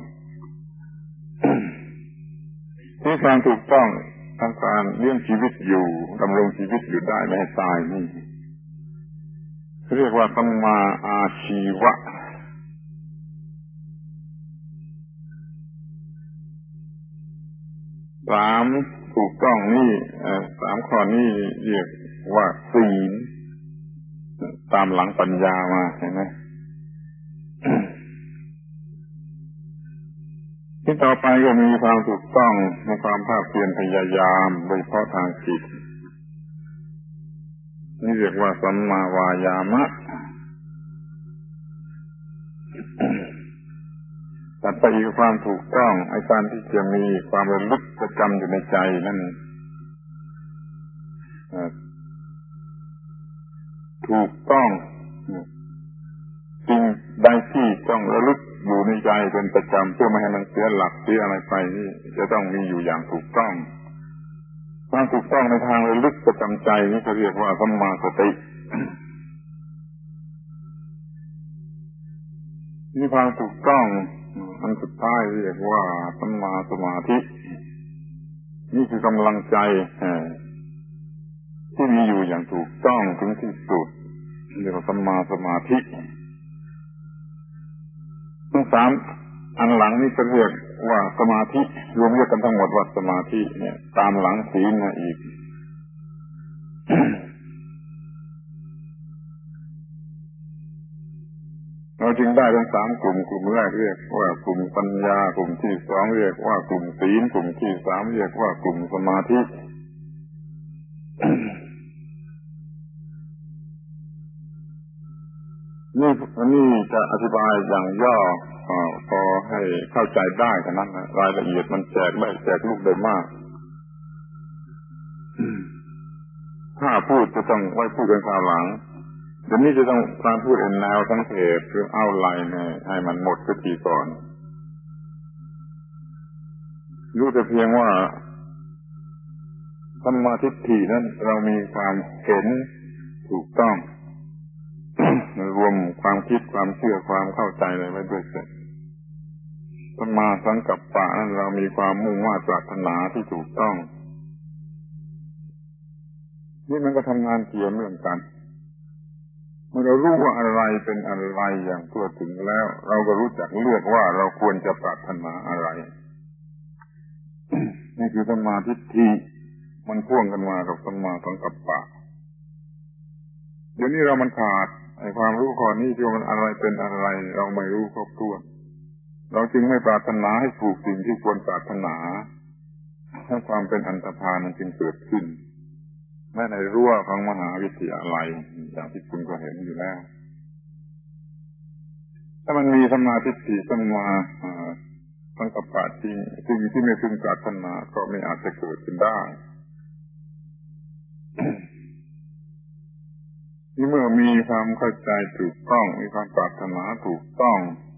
Speaker 1: ที่ความถูกต้องทางการเลี้ยงชีวิตอยู่ดำรงชีวิตอยู่ได้ไม่ให้ตายนี่เรียกว่าสัมมาอาชีวะสามถูกต้องนี่สามข้อนี้เรียกว่าศีลตามหลังปัญญามาเห็นไหมที่ต่อไปก็มีความถูกต้องในความภาคเพียรพยายามโดยเฉพาะทางจิตนี่เรียกว่าสัมมาวายามะตัดไปอีกความถูกต้องไอ้การที่จะมีความระลึกประจำอยู่ในใจนั่นถูกต้องสิ่งใดที่ต้องระลึกอยู่ในใจเป็นประจำเพื่อไม่ให้มันเสียหลักเสียอะไรไปนี่จะต้องมีอยู่อย่างถูกต้องความถูกต้องในทางระลึกประจำใจนี่เขาเรียกว่าสัมมาสตินี่ความถูกต้องอันสุดท้ายเรียกว่าสัมมาสมาธินี่คือกำลังใจที่มีอยู่อย่างถูกต้องถึงที่สุดเรียกว่าสัมมาสมาธิทั้งสามอันหลังนี่จะเรียกว่าสมาธิรวมเรียกกันทั้งหมดว่าสมาธิเนี่ยตามหลังศีลมาอีก เราจึงได้ทั้งสามกลุ่มกลุ่มแรกเรียกว่ากลุ่มปัญญากลุ่มที่สองเรียกว่ากลุ่มศีลกลุ่มที่สามเรียกว่ากลุ่มสมาธิ นี่จะอธิบายอย่างย่อพอให้เข้าใจได้เท่านั้นนะรายละเอียดมันแจกลูกได้มากถ้าพูดจะต้องไว้พูดกันคราวหลังเดี๋ยวนี้จะต้องการพูดเป็นแนวสังเกตหรือเอาไลน์ให้มันหมดสักทีก่อนรู้แต่เพียงว่าสัมมาทิฏฐินั้นเรามีความเห็นถูกต้อง รวมความคิดความเชื่อความเข้าใจอะไรไว้ด้วยเสร็จสัมมาสังกัปปะนั้นเรามีความมุ่งมั่นปรารถนาที่ถูกต้องนี่มันก็ทำงานเกี่ยวเนื่องกันเมื่อเรารู้ว่าอะไรเป็นอะไรอย่างทั่วถึงแล้วเราก็รู้จักเลือกว่าเราควรจะปรารถนาอะไร นี่คือสัมมาทิฏฐิมันพ่วงกันมากับสัมมาสังกัปปะเดี๋ยวนี้เรามันขาดไอ้ความรู้ข้อนี้ที่ว่ามันอะไรเป็นอะไรเราไม่รู้ครบถ้วนเราจึงไม่ปรารถนาให้ถูกสิ่งที่ควรปรารถนาให้ความเป็นอันตรธานมันจึงเกิดขึ้นแม้ในรั้วของมหาวิทยาลัยอย่างที่คุณก็เห็นอยู่แล้วถ้ามันมีสัมมาทิฏฐิสัมมาสังกัปปะจริงสิ่งที่ไม่พึงปรารถนาก็ไม่อาจจะเกิดขึ้นได้ที่เมื่อมีความเข้าใจถูกต้องมีความปรารถนาถูกต้อง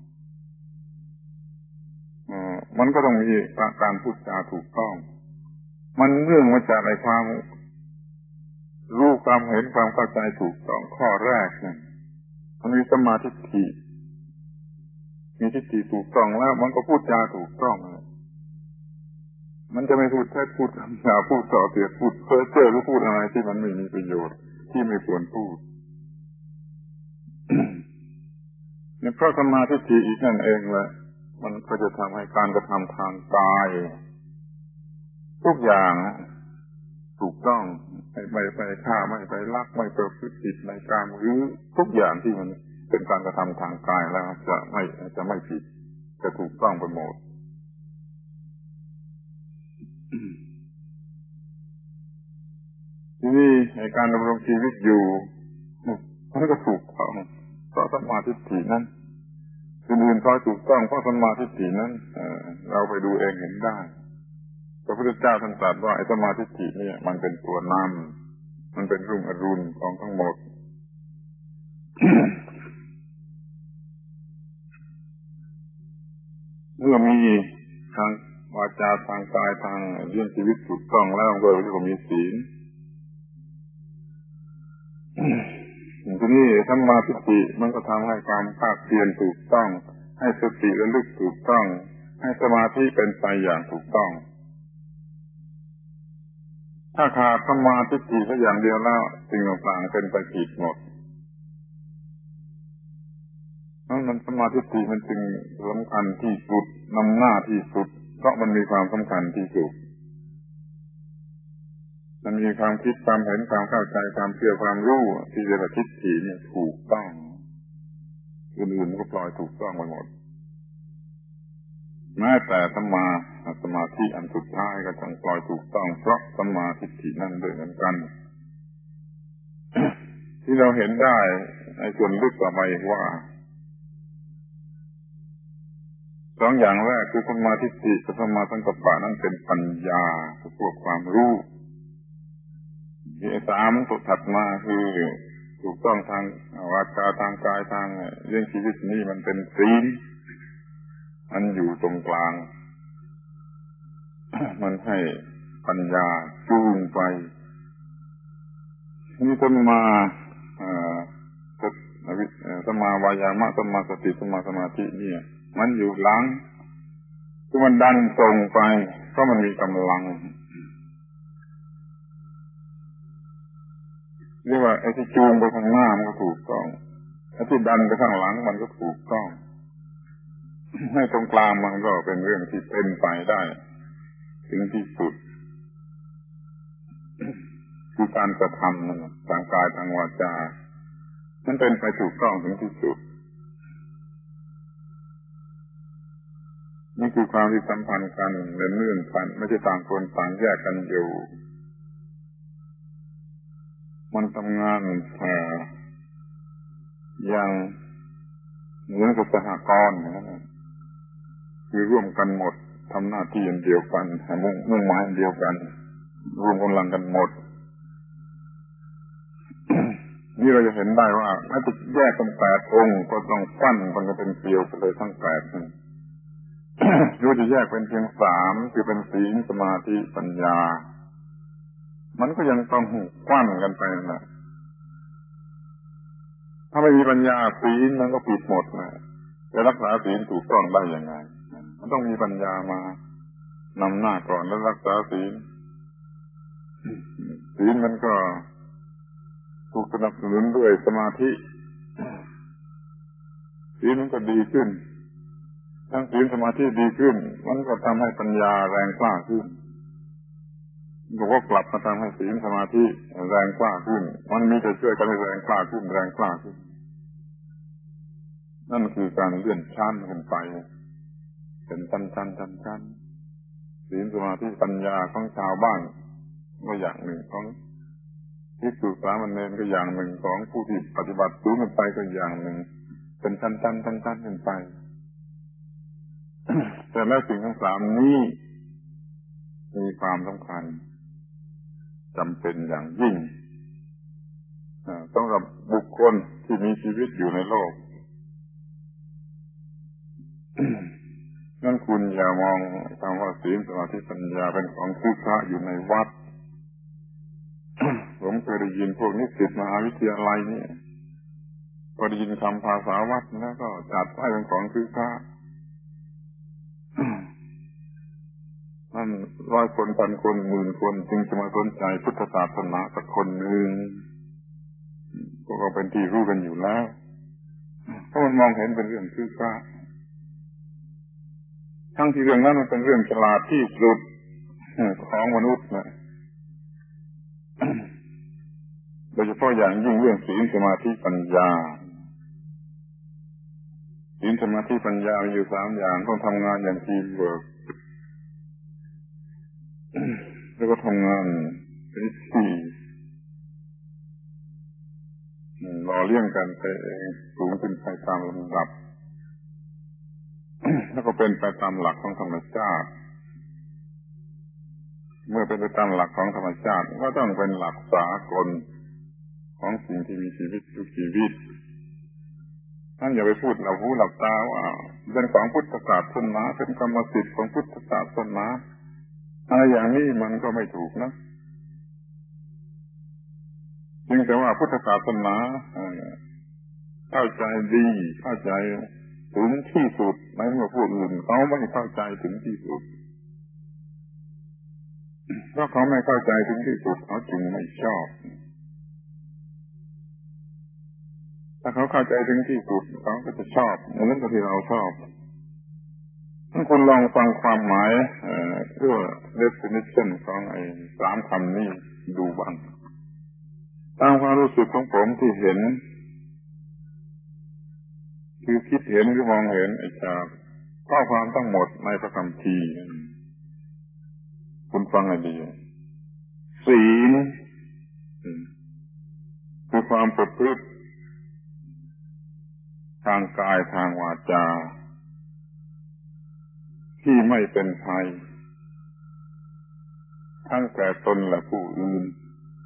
Speaker 1: มันก็ต้องมีการพูดจาถูกต้องมันเนื่องมาจากในความรู้ความเห็นความเข้าใจถูกต้องข้อแรกเนี่ยมันมีสัมมาทิฏฐิมีทิฏฐิถูกต้องแล้วมันก็พูดจาถูกต้องมันจะไม่พูดแท้พูดคำหยาพูดส่อเสียดพูดเพ้อเจ้อหรือพูดอะไรที่มันไม่มีประโยชน์ที่ไม่ควรพูดเนี่ยเพราะสัมมาทิฏฐิอีกนั่นเองแหละมันก็จะทำให้การกระทำทางกายทุกอย่างถูกต้องไม่ไปฆ่าไม่ไปลักไม่ประพฤติผิดในการหรือทุกอย่างที่มันเป็นการกระทำทางกายแล้วจะไม่ผิดจะถูกต้องไปหมดทีนี้ในการดำรงชีวิตอยู่มันก็ถูกต้องเพราะสัมมาทิฏฐินั้นอื่นๆพอถูกต้องเพราะสัมมาทิฏฐินั้นเราไปดูเองเห็นได้พระพุทธเจ้าท่านตรัสว่าไอ้สัมมาทิฏฐิเนี่ยมันเป็นตัวนำมันเป็นรุ่งอรุณของทั้งหมด เมื่อมีทางวาจาทางกายทางเรื่องชีวิตถูกต้องแล้วก็เรียกว่ามีศีลทีนี้สัมมาทิฏฐิมันก็ทำให้ความภาคเพียรถูกต้องให้สติระลึกถูกต้องให้สมาธิเป็นไปอย่างถูกต้องถ้าขาดสัมมาทิฏฐิแค่อย่างเดียวแล้วสิ่งต่างๆเป็นไปผิดหมดนั้นสัมมาทิฏฐิมันจึงสำคัญที่สุดนำหน้าที่สุดเพราะมันมีความสำคัญที่สุดมันมีความคิดความเห็นความเข้าใจความเชื่อความรู้ที่เรียกว่าทิฏฐิเนี่ยถูกต้องอื่นๆก็ปล่อยถูกต้องไปหมดแม้แต่สมาธิอันสุดท้ายก็ต้องปล่อยถูกต้องเพราะสัมมาทิฏฐินั่นด้วยเหมือนกัน ที่เราเห็นได้ในส่วนลึกต่อไปว่าสองอย่างแรกคือสัมมาทิฏฐิกับสัมมาสังกัปปะนั้นเป็นปัญญาคือพวกความรู้ที่สามตัวถัดมาคือถูกต้องทางวาจาทางกายทางเรื่องชีวิตนี้มันเป็นศีลมันอยู่ตรงกลาง มันให้ปัญญาจูงไปนี่สัมมาวายามะสัมมาสติสัมมาสมาธิเนี่ยมันอยู่หลังคือมันดันส่งไปเพราะมันมีกำลังเรียกว่าไอ้ที่จูงไปข้างหน้ามันก็ถูกต้องไอ้ที่ดันไปข้างหลังมันก็ถูกต้องให้ตรงกลางมันก็เป็นเรื่องที่เป็นไปได้ถึงที่สุดคือการกระทำนั่นทางกายทางวาจามันเป็นไปถูกต้องถึงที่สุดนี่คือความที่สัมพันธ์กันเนื่องกันไม่ใช่ต่างคนต่างแยกกันอยู่มันทำงานอย่างเหมือนกับสหกรณ์คือร่วมกันหมดทำหน้าที่อันเดียวกันมุ่งหมายอันเดียวกันรวมกำลังกันหมด นี่เราจะเห็นได้ว่าถ้าจะแยกเป็น8 องค์ก็ต้องปั้นมันจะเป็นเกลียวไปเลยทั้ง8นี่หรือจะแยกเป็นเพียง3คือเป็นศีลสมาธิปัญญามันก็ยังต้องปั้นกันไปนะถ้าไม่มีปัญญาศีลมันก็ผิดหมดนะจะรักษาศีลถูกต้องได้ยังไงมันต้องมีปัญญามานำหน้าก่อนแล้วรักษาศีลมันก็ถูกสนับสนุนด้วยสมาธิศีลมันก็ดีขึ้นทั้งศีลสมาธิดีขึ้นมันก็ทำให้ปัญญาแรงกล้าขึ้นมันก็กลับมาทำให้ศีลสมาธิแรงกล้าขึ้นมันมีแต่ช่วยกันให้แรงกล้าขึ้นนั่นคือการเลื่อนชั้นขึ้นไปเป็นชั้นศีลสมาธิปัญญาของชาวบ้านก็อย่างหนึ่งของภิกษุสามเณรก็อย่างหนึ่งของผู้ที่ปฏิบัติสูงขึ้นไปก็อย่างหนึ่งเป็นชั้นๆชั้นๆขึ้นไป แต่แล้วสิ่งทั้งสามนี้มีความสำคัญจำเป็นอย่างยิ่งสำหรับบุคคลที่มีชีวิตอยู่ในโลก นั่นคุณอย่ามองคำว่าศีลสมาธิปัญญาเป็นของคู่ค้าอยู่ในวัด ผมเคยได้ยินพวกนิสิตมหาวิทยาลัยนี่พอได้ยินคำภาษาวัดแล้วก็จัดให้เป็นของคู่ค้า นั่น100 คนพันคนหมื่นคนจึงจะมาสนใจพุทธศาสนาสักคนหนึ่งพวกเราเป็นที่รู้กันอยู่แล้วเพราะมันมองเห็นเป็นเรื่องคู่ค้าทั้งที่เรื่องนั้นมันเป็นเรื่องฉลาดที่สุดของมนุษย์นะโดยเฉพาะอย่างยิ่งเรื่องศีลสมาธิปัญญาศีลสมาธิปัญญามีอยู่3อย่างต้องทำงานอย่างทีมเวิร์คแล้วก็ทำงานเป็นทีมหล่อเลี้ยงกันไปเองสูงขึ้นไปตามลำดับแล้วก็เป็นไปตามหลักของธรรมชาติเมื่อเป็นไปตามหลักของธรรมชาติก็ต้องเป็นหลักสากลของสิ่งที่มีชีวิตทุกชีวิตท่านอย่าไปพูดหลับหูหลับตาว่าเป็นของพุทธศาสนาเป็นกรรมสิทธิ์ของพุทธศาสนาอะไรอย่างนี้มันก็ไม่ถูกนะจริงแต่ว่าพุทธศาสนาเข้าใจดีเข้าใจถึงที่สุดไม่ว่าผู้อื่นเขาไม่เข้าใจถึงที่สุดเพราะเขาไม่เข้าใจถึงที่สุดเขาจึงไม่ชอบถ้าเขาเข้าใจถึงที่สุดเขาก็จะชอบเหมือนกับที่เราชอบถ้าคุณลองฟังความหมายเพื่อ definition ของไอ้3 คำนี้ดูบ้างตามความรู้สึกของผมที่เห็นคือคิดเห็นหรือมองเห็นไอ้จากข้อความทั้งหมดในพระคัมภีร์คุณฟังให้ดีศีลคือความประพฤติทางกายทางวาจาที่ไม่เป็นภัยทั้งแก่ตนและผู้อื่น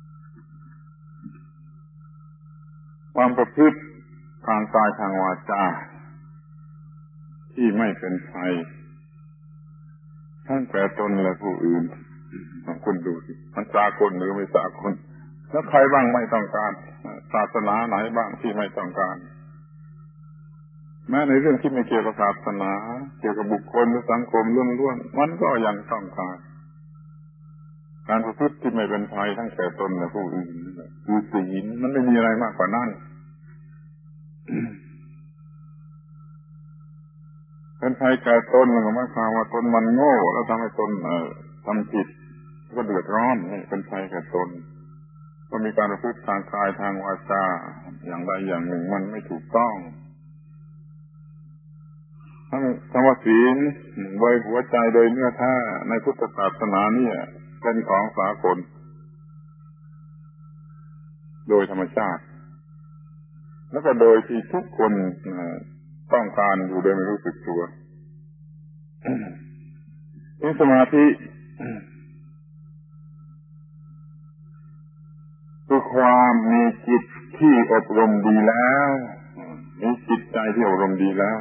Speaker 1: ความประพฤติทางกายทางวาจาที่ไม่เป็นภัยทั้งแก่ตนและผู้อื่นคุณดูสิมันสากลหรือไม่สากลแล้วใครบ้างไม่ต้องการศาสนาไหนบ้างที่ไม่ต้องการแม้ในเรื่องที่ไม่เกี่ยวกับศาสนาเกี่ยวกับบุคคลหรือสังคมล้วนๆมันก็ยังต้องการการประพฤติที่ไม่เป็นภัยทั้งแก่ตนและผู้อื่นคือศีลมันไม่มีอะไรมากกว่านั้นเป็นภัยแก่ตนมันก็หมายความว่าตนมันโง่แล้วทำให้ตนทำผิดก็เดือดร้อนนี่เป็นภัยแก่ตนก็มีการประพฤติทางกายทางวาจาอย่างใดอย่างหนึ่งมันไม่ถูกต้องทั้งคำว่าศีลโดยหัวใจโดยเนื้อแท้ในพุทธศาสนาเนี่ยเป็นของสากลโดยธรรมชาติแล้วก็โดยที่ทุกคนต้องการอยู่โดยไม่รู้สึกตัวนี่สมาธิคือความมีจิตที่อบรมดีแล้วมีจิตใจที่อบรมดีแล้ว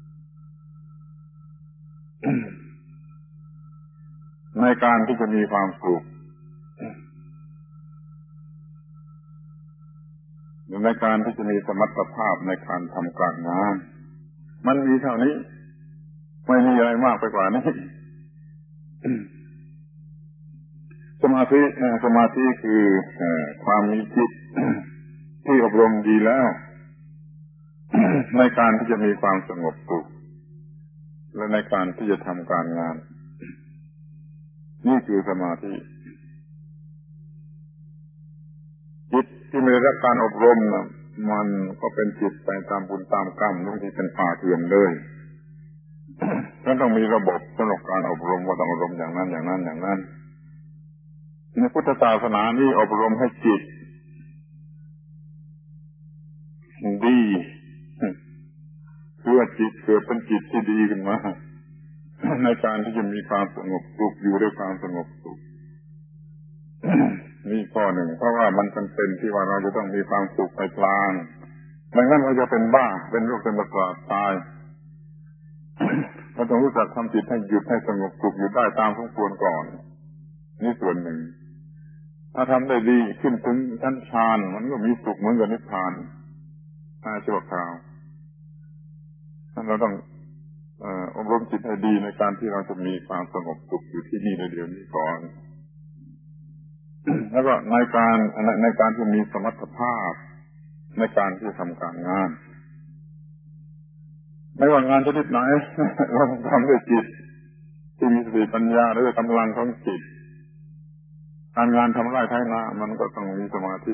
Speaker 1: ในการที่จะมีความสุขในการที่จะมีสมรรถภาพในการทำการงานมันมีเท่านี้ไม่มีอะไรมากไปกว่านี้สมาธิคือความมีจิตที่อบรมดีแล้วในการที่จะมีความสงบสุขและในการที่จะทำการงานนี่คือสมาธิจิตที่ไม่ได้รับการอบรมนะมันก็เป็นจิตไปตามบุญตามกรรมบางทีเป็นป่าเถื่อนเลยก็ต้องมีระบบสำหรับการอบรมว่าต้องอบรมอย่างนั้นอย่างนั้นอย่างนั้นในพุทธศาสนานี่อบรมให้จิตดีคือว่าจิตเกิดเป็นจิตที่ดีขึ้นมาในการที่จะมีความสงบสุขอยู่ด้วยความสงบสุขนี่ข้อหนึ่งเพราะว่ามันจำเป็นที่ว่าเราจะต้องมีความสุขไปกลางไม่งั้นเราจะเป็นบ้าเป็นโรคเป็นประสาทตายเราต้องรู้จักทำจิตให้หยุดให้สงบสุขอยู่ได้ตามสมควรก่อนนี่ส่วนหนึ่งถ้าทำได้ดีขึ้นถึงชั้นฌานมันก็มีสุขเหมือนกับนิพพานชั่วคราวนั้นเราต้องอบรมจิตให้ดีในการที่เราจะมีความสงบสุขอยู่ที่นี่ในเดี๋ยวนี้ก่อน แล้วก็ในการที่มีสมรรถภาพในการที่ทำการงานไม่ว่างานชนิดไหนเราทำด้วยจิตที่มีสติปัญญาและกำลังของจิตการงานทำไร่ไถนามันก็ต้องมีสมาธิ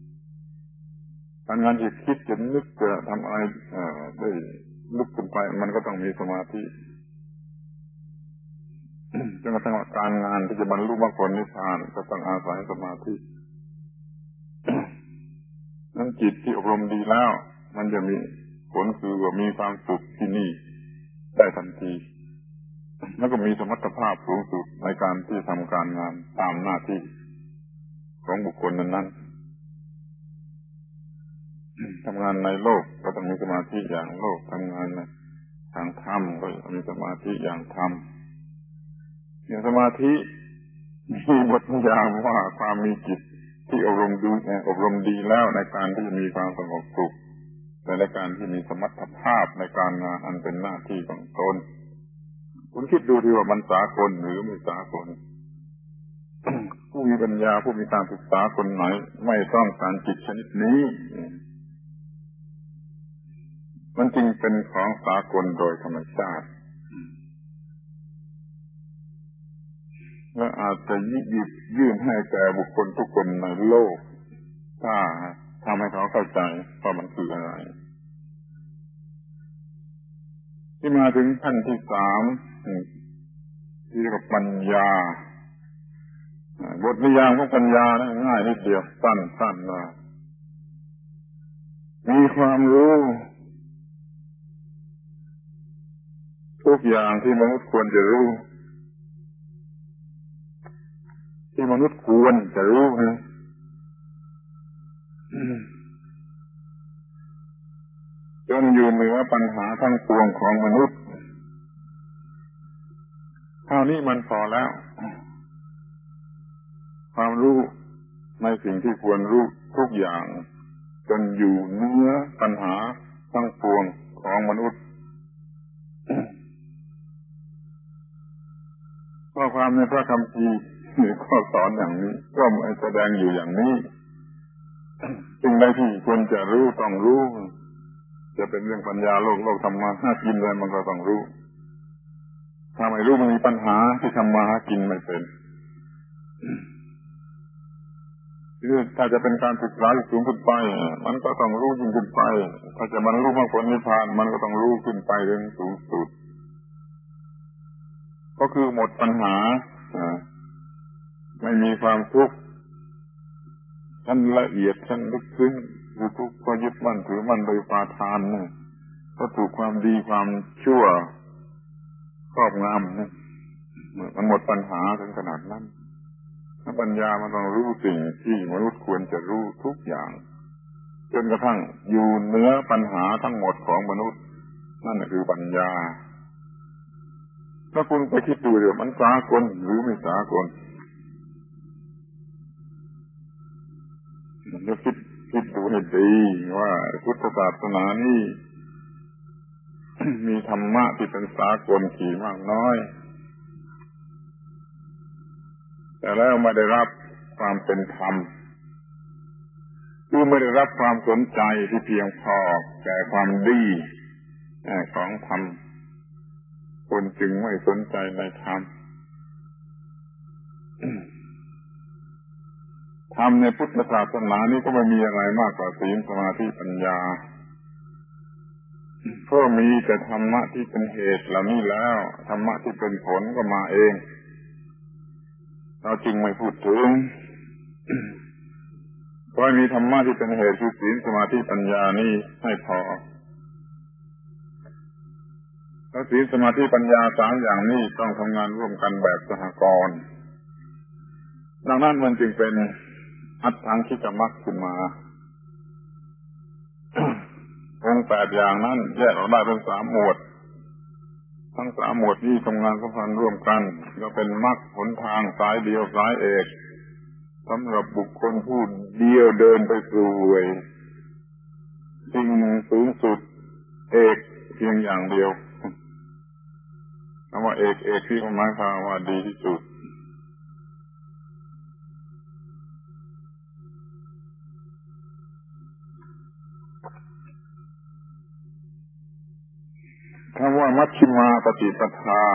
Speaker 1: การงานจะคิดจะนึกจะทำอะไรได้ลุกขึ้นไปมันก็ต้องมีสมาธิจนกระทั่งการงานที่จะบรรลุมรรคผลนิพพานก็ต้องอาศัยสมาธินั้นจิตที่อบรมดีแล้วมันจะมีผลคือว่ามีความสุขที่นี่ได้ทันทีแล้วก็มีสมรรถภาพสูงสุดในการที่ทำการงานตามหน้าที่ของบุคคลนั้นๆทำงานในโลกก็ต้องมีสมาธิอย่างโลกทำงานในทางธรรมก็มีสมาธิอย่างธรรมอย่างสมาธิมีบทนิยามว่าความมีจิตที่อบรมดีแล้วในการที่จะมีความสงบสุขและในการที่มีสมรรถภาพในการงานอันเป็นหน้าที่ของตนคุณคิดดูดีว่ามันสากลหรือไม่สากล ผู้มีปัญญาผู้มีการศึกษาคนไหนไม่ต้องการจิตชนิดนี้มันจึงเป็นของสากลโดยธรรมชาติและอาจจะยื่นให้แก่บุคคลทุกคนในโลกถ้าทำให้เขาเข้าใจว่ามันคืออะไรที่มาถึงขั้นที่สามที่เรียกว่าปัญญาบทนิยามของปัญญานะง่ายนิดเดียวสั้นว่ามีความรู้ทุกอย่างที่มนุษย์ควรจะรู้ที่มนุษย์ควรจะรู้นะจนอยู่เหนือปัญหาทั้งปวงของมนุษย์เท่านี้มันพอแล้วความรู้ในสิ่งที่ควรรู้ทุกอย่างจนอยู่เหนือปัญหาทั้งปวงของมนุษย์ข้อความในพระคัมภีร์ข้อสอนอย่างนี้ก็แสดงอยู่อย่างนี้สิ่งใดที่ควรจะรู้ต้องรู้จะเป็นเรื่องปัญญาโลกธรรมะหากินอะไรมันก็ต้องรู้ถ้าไม่รู้มันมีปัญหาที่ทำมาหากินไม่เป็นถ้าจะเป็นการศึกษาสูงขึ้นไปมันก็ต้องรู้ยิ่งขึ้นไปถ้าจะบรรลุมรรคผลนิพพานมันก็ต้องรู้ขึ้นไปเรื่องสูงสุดก็คือหมดปัญหาไม่มีความทุกข์ชั้นละเอียดชั้นลึกซึ้งคือทุกข์ก็ยึดมั่นถือมั่นโดยปาทานเนี่ยก็ถูกความดีความชั่วครอบงำเนี่ยมันหมดปัญหาถึงขนาดนั้นปัญญามันต้องรู้สิ่งที่มนุษย์ควรจะรู้ทุกอย่างจนกระทั่งอยู่เหนือปัญหาทั้งหมดของมนุษย์นั่นคือปัญญาถ้าคุณไปคิดดูเดี๋ยวมันสากลหรือไม่สากลมันจะคิดดูให้ดีว่าพุทธศาสนานี่มีธรรมะที่เป็นสากลกี่มากน้อยแต่แล้วไม่ได้รับความเป็นธรรมคือไม่ได้รับความสนใจที่เพียงพอแก่ความดีของธรรมคนจึงไม่สนใจในธรรมธรรมในพุทธศาสนานี้ก็ไม่มีอะไรมากกว่าศีลสมาธิปัญญาเพราะมีแต่ธรรมะที่เป็นเหตุเหล่านี้แล้วธรรมะที่เป็นผลก็มาเองเราจึงไม่พูดถึงเพราะมีธรรมะที่เป็นเหตุคือศีลสมาธิปัญญานี่ให้พอราะศีลสมาธิปัญญาสามอย่างนี้ต้องทำงานร่วมกันแบบสหกรณ์ดังนั้นมันจึงเป็นอัตถังคิกมรรคขึ้นมา องค์8อย่างนั้นแยกออกได้เป็น3หมวดทั้ง3หมวดนี้ทำงานสัมพันธ์ร่วมกันก็เป็นมรรคหนทางสายเดียวสายเอกสำหรับบุคคลผู้เดียวเดินไปสู่สิ่งสูงสุดเอกเพียงอย่างเดียวคำว่าเอกที่หมายความว่าดีที่สุดคำว่ามัชฌิมาปฏิปทา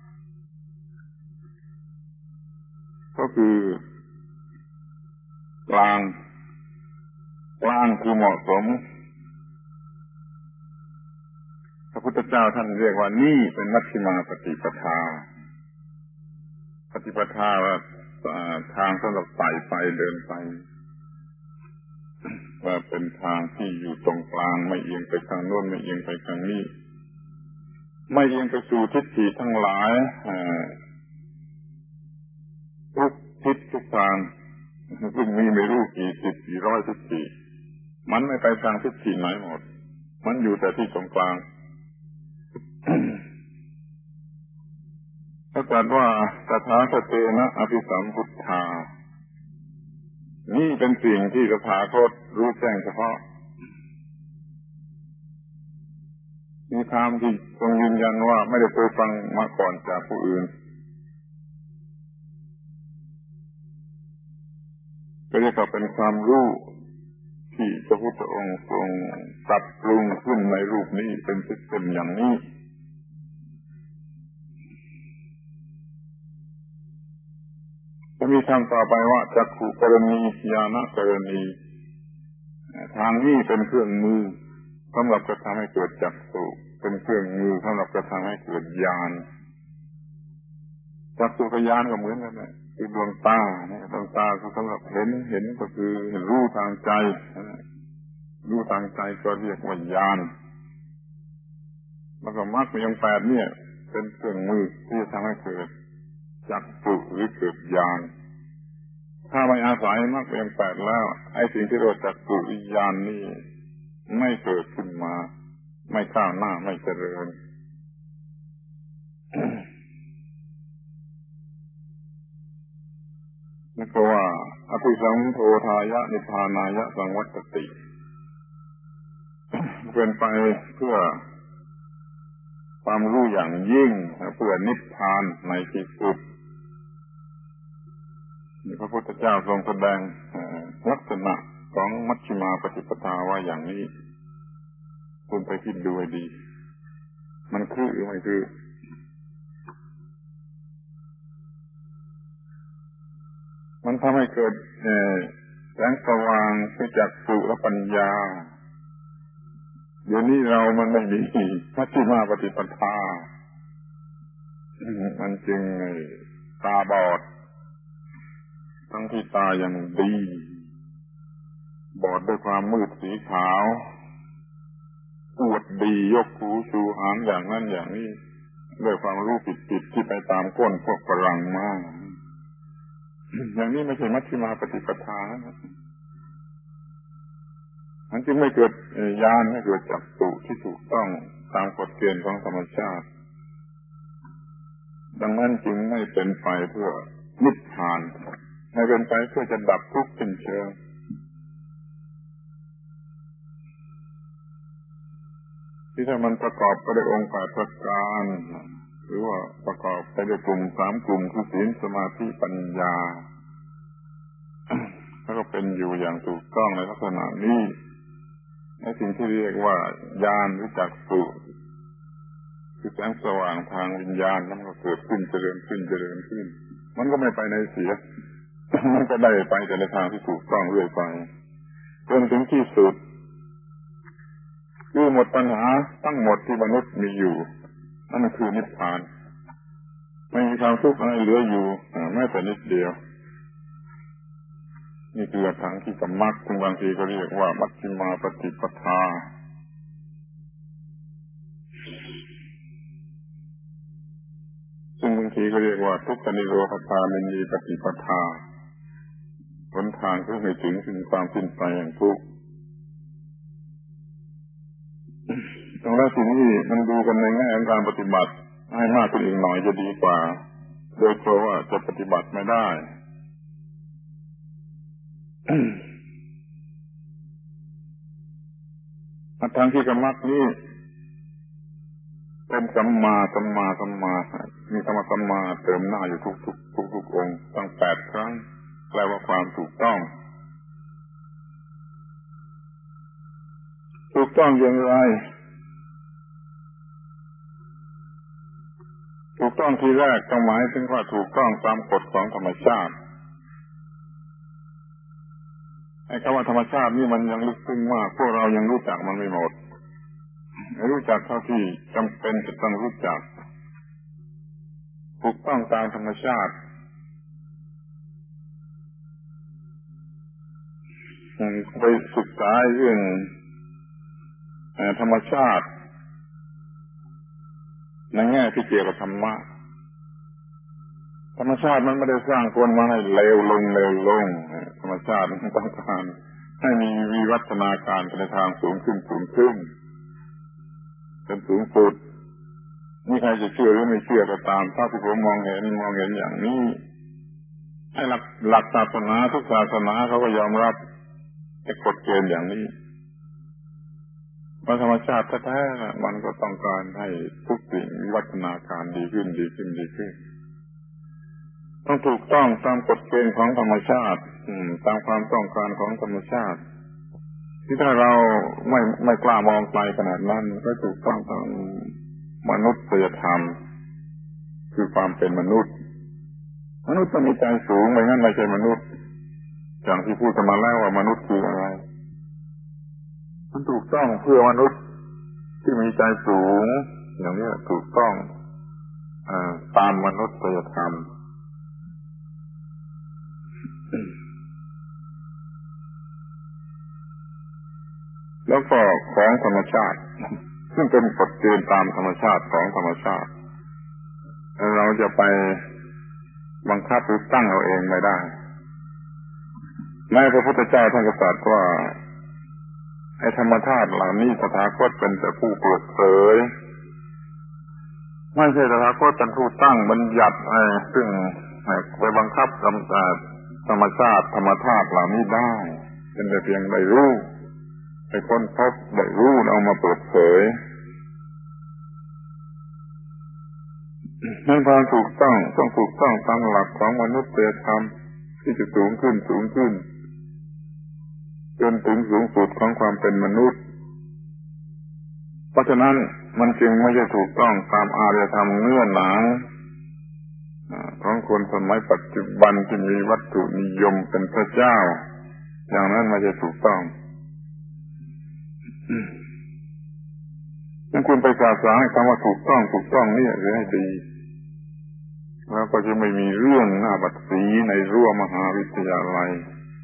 Speaker 1: ก็คือกลางคือเหมาะสมพระพุทธเจ้าท่านเรียกว่านี่เป็นมัชฌิมาปฏิปทาปฏิปทาทางสำหรับไต่ไปเดินไปว่าเป็นทางที่อยู่ตรงกลางไม่เอียงไปทางโน้นไม่เอียงไปทางนี้ไม่เอียงไปสู่ทิศทางทั้งหลายทุกทิศทุกทางซึ่งมีไม่รู้กี่ร้อยทิศมันไม่ไปทางทิศไหนหมดมันอยู่แต่ที่ตรงกลางถ้าเกิดว่าตถาคตนะอภิสัมพุทธานี่เป็นสิ่งที่ตถาคตรู้แจ้งเฉพาะมีคำที่ทรงยืนยันว่าไม่ได้เคยฟังมาก่อนจากผู้อื่นก็เรียกว่าเป็นความรู้ที่พระพุทธองค์ทรงปรับปรุงขึ้นในรูปนี้เป็นซิสเต็มอย่างนี้จะมีคำต่อไปว่าจักขุกรณีญาณกรณีทางนี้เป็นเครื่องมือสำหรับจะทำให้เกิดจักขุเป็นเครื่องมือสำหรับจะทำให้เกิดญาณจักขุกับญาณก็เหมือนกันนะคือดวงตาเนี่ยดวงตาคือสำหรับเห็นก็คือรู้ทางใจรู้ทางใจก็เรียกว่าญาณแล้วก็มรรคมีองค์8เนี่ยเป็นเครื่องมือที่จะทำให้เกิดจักขุหรือเกิดญาณถ้าไม่อาศัยมรรคมีองค์8แล้วไอ้สิ่งที่เรียกว่าจักขุวิญญาณนี่ไม่เกิดขึ้นมาไม่ก้าวหน้าไม่เจริญนั่นก็ว่าอภิสัมโพธายะนิพพานายะสังวัตติเป็นไปเพื่อความรู้อย่างยิ่งเพื่อนิพพานในที่สุดพระพุทธเจ้าทรงแสดงลักษณะของมัชฌิมาปฏิปทาว่าอย่างนี้คุณไปคิดดูให้ดีมันคือหรือไม่คือมันทำให้เกิดแสงสว่างคือจักขุและปัญญาเดี๋ยวนี้เรามันไม่มีมัชฌิมาปฏิปทามันจึงตาบอดทั้งที่ตายังดีบอดด้วยความมืดสีขาวอวดดียกหูชูหางอย่างนั้นอย่างนี้ด้วยความรู้ผิดที่ไปตามก้นพวกฝรั่งมาอย่างนี้ไม่ใช่มัชฌิมาปฏิปทามันจึงไม่เกิดญาณไม่เกิดจักขุที่ถูกต้องตามกฎเกณฑ์ของธรรมชาติดังนั้นจึงไม่เป็นไปเพื่อนิพพานไม่เป็นไปเพื่อจะดับทุกข์สิ้นเชิงที่ถ้ามันประกอบไปด้วยองค์8ประการหรือว่าประกอบไปด้วยกลุ่ม3กลุ่มคือศีลสมาธิปัญญาแล้วก็เป็นอยู่อย่างถูกต้องในลักษณะนี้ในสิ่งที่เรียกว่าญาณหรือจักขุคือแสงสว่างทางวิญญาณนั้นก็เกิดขึ้นเจริญขึ้นมันก็ไม่ไปในเสียมันก็ได้ไปแต่ในทางที่ถูกต้องเรื่อยไปจนถึงที่สุดคือหมดปัญหาทั้งหมดที่มนุษย์มีอยู่นั่นคือนิพพานไม่มีความทุกข์อะไรเหลืออยู่แม้แต่นิดเดียวนี่คือทางที่สมรรถบางทีก็เรียกว่ามัชฌิมาปฏิปทาางทีก็เรียกว่าทุกขนิโรธคามินีปฏิปทาหนทางเพื่อให้ถึงความสิ้นไปแห่งทุกข์ตรงนั้นสิ่งที่มันดูกันในแง่การปฏิบัติให้มากขึ้นอีกหน่อยจะดีกว่าโดยเพราะว่าจะปฏิบัติไม่ได้ทางที่กรรมะนี้เป็นสัมมามีคำว่าสัมมาเติมหน้าอยู่ทุกองค์ตั้ง8 ครั้งแปลว่าความถูกต้องอย่างไรถูกต้องทีแรกต้องหมายถึงว่าถูกต้องตามกฎของธรรมชาติไอ้คำว่าธรรมชาตินี่มันยังลึกซึ้งมากพวกเรายังรู้จักมันไม่หมดรู้จักเท่าที่จำเป็นจะต้องรู้จักถูกต้องตามธรรมชาติไปศึกษาเรื่องธรรมชาติในแง่ที่เกี่ยวกับธรรมะธรรมชาติมันไม่ได้สร้างคนมาให้เลวลงธรรมชาติมันต้องการให้มีวิวัฒนาการไปในทางสูงขึ้นเป็นสูงสุดนี่ใครจะเชื่อหรือไม่เชื่อก็ตามถ้าที่ผมมองเห็นอย่างนี้ให้หลักศาสนาทุกศาสนาเขาก็ยอมรับไอ้กฎเกณฑ์อย่างนี้ธรรมชาติแท้ๆมันก็ต้องการให้ทุกสิ่งวิวัฒนาการดีขึ้นต้องถูกต้องตามกฎเกณฑ์ของธรรมชาติตามความต้องการของธรรมชาติที่ถ้าเราไม่กล้ามองไกลขนาดนั้นก็ถูกต้องตามมนุษยธรรมคือความเป็นมนุษย์ต้องมีใจสูงไม่งั้นไม่ใช่มนุษย์อย่างที่พูดกันมาแล้วว่ามนุษย์คืออะไรมันถูกต้องเพื่อมนุษย์ที่มีใจสูงอย่างนี้ถูกต้องตามมนุษยธรรมแล้วก็ของธรรมชาติซึ่งเป็นกฎเกณฑ์ตามธรรมชาติของธรรมชาติเราจะไปบังคับหรือตั้งเอาเองไม่ได้แม้พระพุทธเจ้าท่านก็ตรัสว่าไอ้ธรรมชาติเหล่านี้ตถาคตเป็นแต่ผู้เปิดเผยไม่ใช่ตถาคตเป็นผู้ตั้งบัญญัติซึ่งไปบังคับธรรมชาติธรรมธาตุเหล่านี้ได้เป็นแต่เพียงได้รู้ไปค้นพบได้รู้เอามาเปิดเผยนั่นความถูกต้องถูกต้องตามหลักของมนุษยธรรมที่จะสูงขึ้นจนถึงสูงสุดของความเป็นมนุษย์เพราะฉะนั้นมันจึงไม่ใช่ถูกต้องตามอารยธรรมเนื้อหนังของคนสมัยปัจจุบันที่มีวัตถุนิยมเป็นพระเจ้าอย่างนั้นไม่ใช่ถูกต้องถ้าคุณไปศึกษาให้คำว่าถูกต้องนี่จะให้ดีแล้วก็จะไม่มีเรื่องหน้าบัดสีในรั้วมหาวิทยาลัย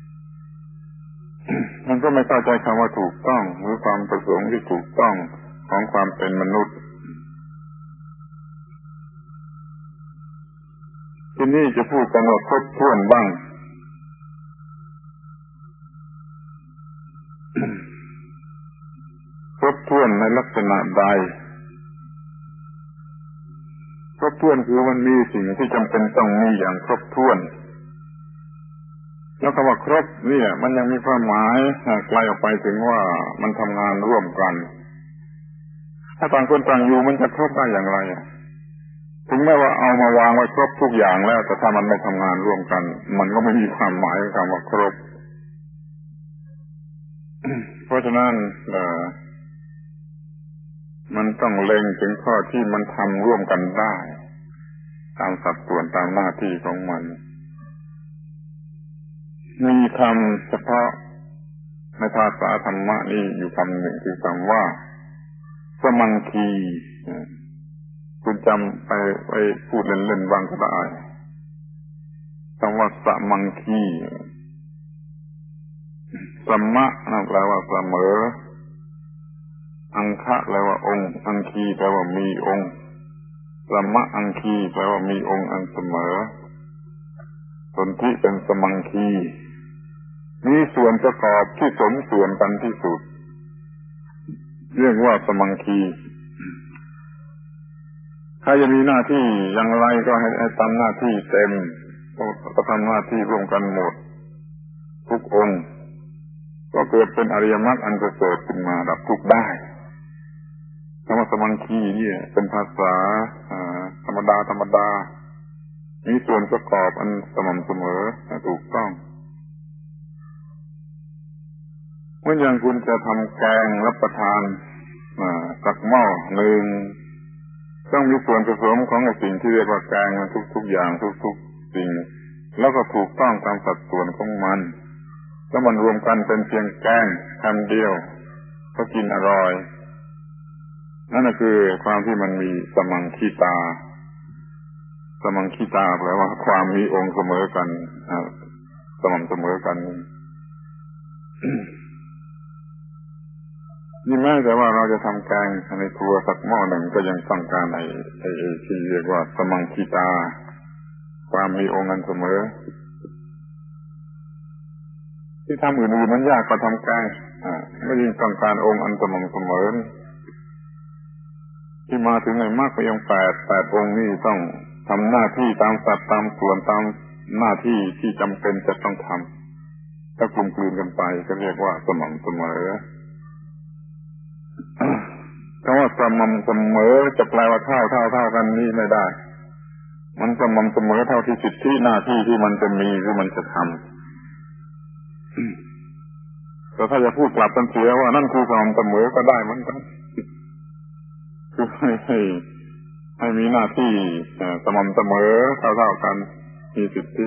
Speaker 1: มันก็ไม่เข้าใจคำว่าถูกต้องหรือความประสงค์ที่ถูกต้องของความเป็นมนุษย์ที่นี่จะพูดกันว่าครบถ้วนบ้างครบถ้วนในลักษณะใดครบถ้วนคือมันมีสิ่งที่จำเป็นต้องมีอย่างครบถ้วนแล้วคำว่าครบเนี่ยมันยังมีความหมายไกลออกไปถึงว่ามันทำงานร่วมกันถ้าต่างคนต่างอยู่มันจะครบได้อย่างไรถึงแม้ว่าเอามาวางไว้ครบทุกอย่างแล้วแต่ถ้ามันไม่ทำงานร่วมกันมันก็ไม่มีความหมายของคำว่าครบ เพราะฉะนั้นมันต้องเล็งถึงข้อที่มันทำร่วมกันได้ตามสัดส่วนตามหน้าที่ของมันมีคำเฉพาะในภาษาธรรมะนี่อยู่คำหนึ่งคือคำว่าสมังคีคุณจำไปพูดเล่นๆบ้างก็ได้คำว่าสมังคีสัมมะแปลว่าเสมออังคะแปลว่าองค์อังคีแปลว่ามีองค์สมะอังคีแปลว่ามีองค์อันเสมอสนธิเป็นสมังคีมีส่วนประกอบที่สมส่วนกันที่สุดเรียกว่าสมังคีใครจะมีหน้าที่อย่างไรก็ให้ทำหน้าที่เต็มก็ทำหน้าที่ร่วมกันหมดทุกองค์ก็เกิดเป็นอริยมรรคอันประเสริฐขึ้นมาดับทุกข์ได้คำว่าสมังคีเนี่ยเป็นภาษาธรรมดามีส่วนประกอบอันสม่ำเสมอถูกต้องเมื่ออย่างคุณจะทำแกงรับประทานสักหม้อหนึ่งต้องมีส่วนผสมของสิ่งที่เรียกว่าแกงทุกอย่างทุกสิ่งแล้วก็ถูกต้องตามสัดส่วนของมันแล้วมันรวมกันเป็นเพียงแกงคำเดียวก็กินอร่อยนั่นคือความที่มันมีสมังคีตาแปลว่าความมีองค์เสมอกันสม่ำเสมอกันนี่แม้แต่ว่าเราจะทำแกงในครัวสักหม้อหนึ่งก็ยังต้องการไอ้ที่เรียกว่าสมังคีตาความมีองค์อันเสมอที่ทำอื่นๆมันยากกว่าทำแกงไม่ยิ่งต้องการองค์อันสม่ำเสมอที่มาถึงในมรรคยัง8องค์นี่ต้องทำหน้าที่ตามสัดตามส่วนตามหน้าที่ที่จำเป็นจะต้องทำถ้ากลมกลืนกันไปก็เรียกว่าสม่ำเสมอคำว่าสม่ำเสมอจะแปลว่าเท่ากันนี่ไม่ได้มันสม่ำเสมอเท่าที่สิทธิหน้าที่ที่มันจะมีหรือมันจะทำแต่ถ้าจะพูดกลับกันเสียว่านั่นคือสม่ำเสมอก็ได้เหมือนกันคือให้มีหน้าที่สม่ำเสมอเท่ากันมีสิทธิ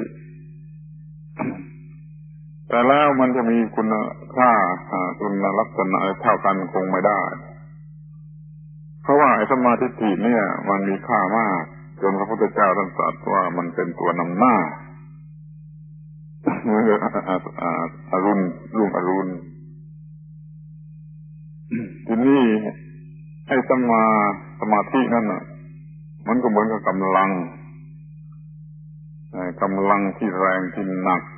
Speaker 1: แต่แล้วมันจะมีคุณค่าคุณลักษณะเท่ากันคงไม่ได้เพราะว่าไอ้สัมมาทิฏฐิเนี่ยมันมีค่ามากจนพระพุทธเจ้าท่านตรัสว่ามันเป็นตัวนำหน้าอรุณรุ่งอรุณทีนี้ไอ้สมาธินั่นน่ะมันก็เหมือนกับกำลังที่แรงที่หนัก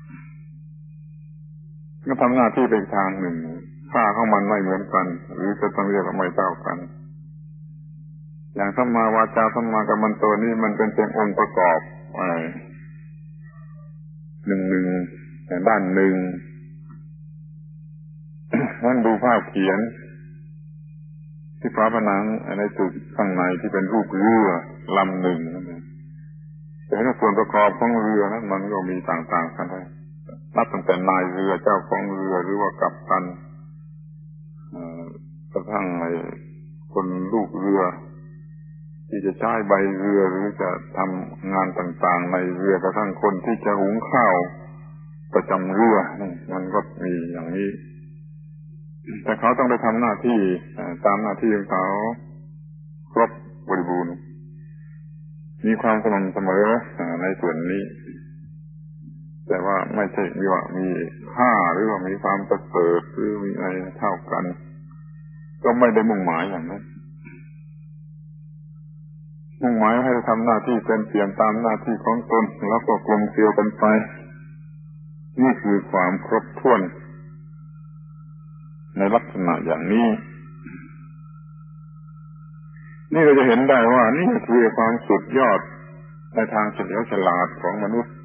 Speaker 1: ก็ทำหน้าที่ไปทางหนึ่งค่าของมันไม่เหมือนกันหรือจะต้องเรียกว่าไม่เท่ากันอย่างสัมมาวาจาสัมมากัมมันโตนี่มันเป็นเพียงองค์ประกอบหนึ่งด้านหนึ่งนั่นดูภาพเขียนที่ฝาผนังในจุดข้างในที่เป็นรูปเรือลำหนึ่งแต่ถ้าส่วนประกอบของเรือนั้นมันก็มีต่างๆกันได้นับตั้งแต่นายเรือเจ้าของเรือหรือว่ากัปตันกระทั่งไอ้คนลูกเรือที่จะใช้ใบเรือหรือจะทำงานต่างๆในเรือกระทั่งคนที่จะหุงข้าวประจำเรือมันก็มีอย่างนี้แต่เขาต้องไปทำหน้าที่ตามหน้าที่ของเขาครบบริบูรณ์มีความสม่ำเสมอในส่วนนี้แต่ว่าไม่ใช่ว่ามีค่าหรือว่ามีความประเสริฐหรือมีอะไรเท่ากันก็ไม่ได้มุ่งหมายอย่างนั้นมุ่งหมายให้ทำหน้าที่เป็นเพียงตามหน้าที่ของตนแล้วก็กลมเกลียวกันไปนี่คือความครบถ้วนในลักษณะอย่างนี้นี่เราจะเห็นได้ว่านี่คือความสุดยอดในทางเฉลียวฉลาดของมนุษย์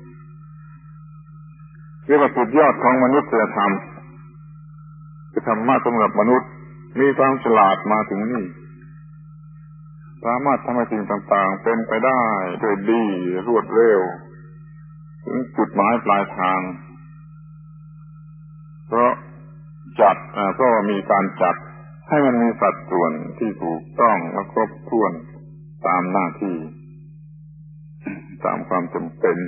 Speaker 1: เรียกว่าสุดยอดของมนุษยธรรมคือธรรมะสำหรับมนุษย์มีความฉลาดมาถึงนี่สามารถทำให้สิ่งต่างๆเป็นไปได้โดยดีรวดเร็วถึงจุดหมายปลายทางเพราะก็มีการจัดให้มันมีสัดส่วนที่ถูกต้องและครบถ้วนตามหน้าที่ตามความจำเป็น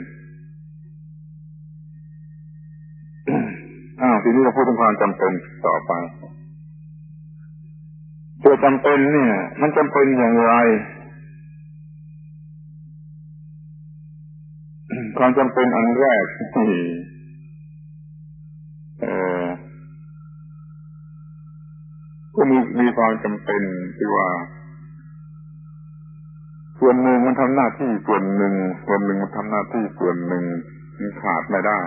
Speaker 1: ทีนี้เราพูดถึงความจำเป็นต่อไปตัวจำเป็นเนี่ยมันจำเป็นอย่างไรความจำเป็นอันแรกที่ก็มีความจำเป็นที่ว่าส่วนหนึ่งมันทำหน้าที่ส่วนหนึ่งมันทำหน้าที่ส่วนหนึ่งมันขาดไม่ได้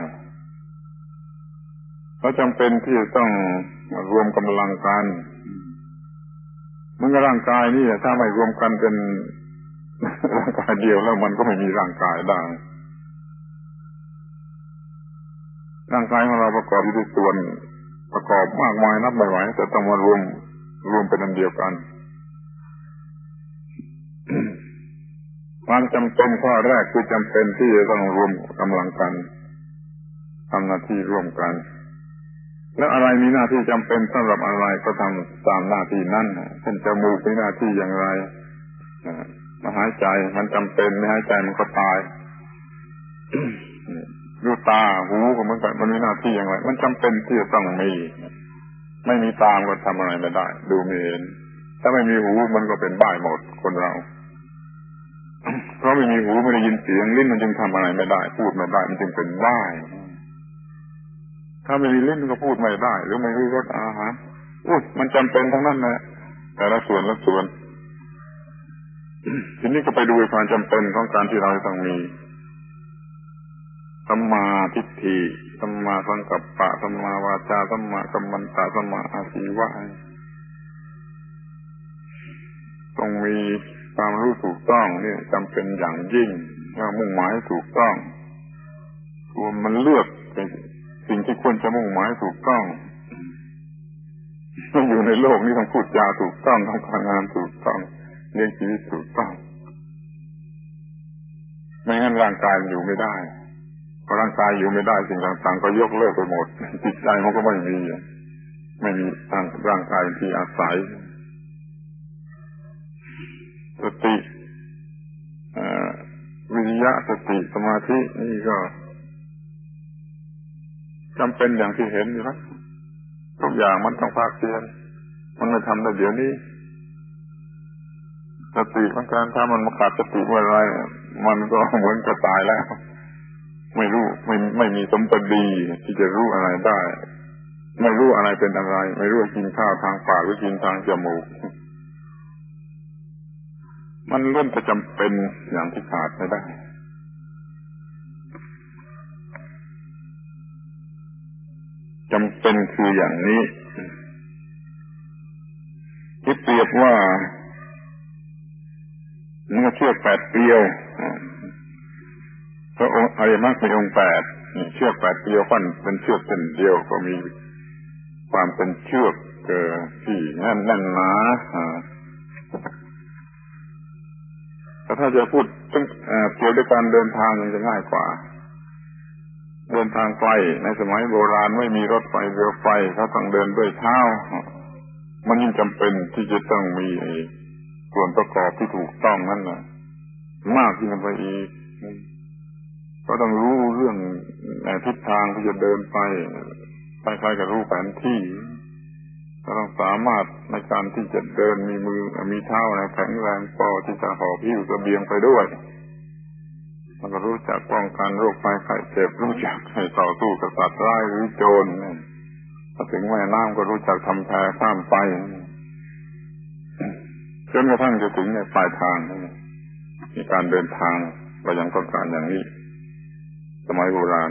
Speaker 1: เพราะจำเป็นที่จะต้องรวมกำลังกันมันก็ร่างกายนี่ถ้าไม่รวมกันเป็นร่างกายเดียวแล้วมันก็ไม่มีร่างกายได้ร่างกายของเราประกอบอยู่ด้วยส่วนประกอบมากมายนับไม่ไหวแต่ต้องมารวมเป็นอันเดียวกันความจำเป็นข้อแรกคือจำเป็นที่จะต้องรวมกำลังกันทำหน้าที่ร่วมกันแล้วอะไรมีหน้าที่จำเป็นสำหรับอะไรก็ทำตามหน้าที่นั้นเช่นจมูกมีหน้าที่อย่างไรมาหายใจมันจำเป็นไม่หายใจมันก็ตายดูตาหูก็เหมือนกันมันมีหน้าที่อย่างไรมันจำเป็นที่จะต้องมีไม่มีตาก็ทำอะไรไม่ได้ดูไม่เห็นถ้าไม่มีหูมันก็เป็นบ้าหมดคนเราเพราะไม่มีหูไม่ได้ยินเสียงลิ้นมันจึงทำอะไรไม่ได้พูดไม่ได้มันจึงเป็นบ้าถ้าไม่มีลิ้นก็พูดไม่ได้หรือไม่รู้รสอาหารมันจำเป็นทั้งนั้นแหละแต่ละส่วนทีนี้ก็ไปดูความจำเป็นของการที่เราต้องมีสัมมาทิฏฐิสัมมาสังกัปปะสัมมาวาจาสัมมากัมมันตะสัมมาอาชีวะต้องมีความรู้ถูกต้องนี่จำเป็นอย่างยิ่งว่ามุ่งหมายถูกต้องตัวมันเลือกสิ่งที่ควรจะมุ่งหมายถูกต้องต้องอยู่ในโลกนี้ต้องพูดจาถูกต้องต้องทำงานถูกต้องเลี้ยงชีวิตถูกต้องไม่งั้นร่างกายมันอยู่ไม่ได้พอร่างกายอยู่ไม่ได้สิ่งต่างๆก็ยกเลิกไปหมดจิตใจมันก็ไม่มีร่างกายที่อาศัยสติวิริยะสติสมาธินี่ก็จำเป็นอย่างที่เห็นอยู่นะทุกอย่างมันต้องภาคเพียรมันไม่ทำได้เดี๋ยวนี้สติของการถ้ามันมาขาดสติเมื่อไรมันก็เหมือนจะตายแล้วไม่มีสมบัติที่จะรู้อะไรได้ไม่รู้อะไรเป็นอะไรไม่รู้กินข้าวทางปากหรือกินทางจมูกมันล้วนแต่จำเป็นอย่างที่ขาดไม่ได้จำเป็นคืออย่างนี้ที่เปรียบว่าเมื่อเชือก8เกลียวพระองค์อริยมรรคมีองค์8เชือก8เกลียวปั้นเป็นเชือกเส้นเดียวก็มีความเป็นเชือกที่แน่นหนาแต่ถ้าจะพูดเกี่ยวกับการเดินทางมันจะง่ายกว่าเดินทางไกลในสมัยโบราณไม่มีรถไฟเรือไฟเขาต้องเดินด้วยเท้ามันยิ่งจำเป็นที่จะต้องมีส่วนประกอบที่ถูกต้องนั่นน่ะมากขึ้นไปอีกก็ต้องรู้เรื่องทิศทางที่จะเดินไปคล้ายๆกับรู้แผนที่ก็ต้องสามารถในการที่จะเดินมีมือมีเท้าแข็งแรงพอที่จะหอบหิ้วเสบียงไปด้วยมันก็รู้จักป้องกันโรคภัยไข้เจ็บรู้จักให้ต่อสู้กับสัตว์ร้ายหรือโจรพอถึงแม่น้ำก็รู้จักทำแพข้ามไปจนกระทั่งจะถึงในปลายทางมีการเดินทางไปยังต้องการอย่างนี้สมัยโบราณ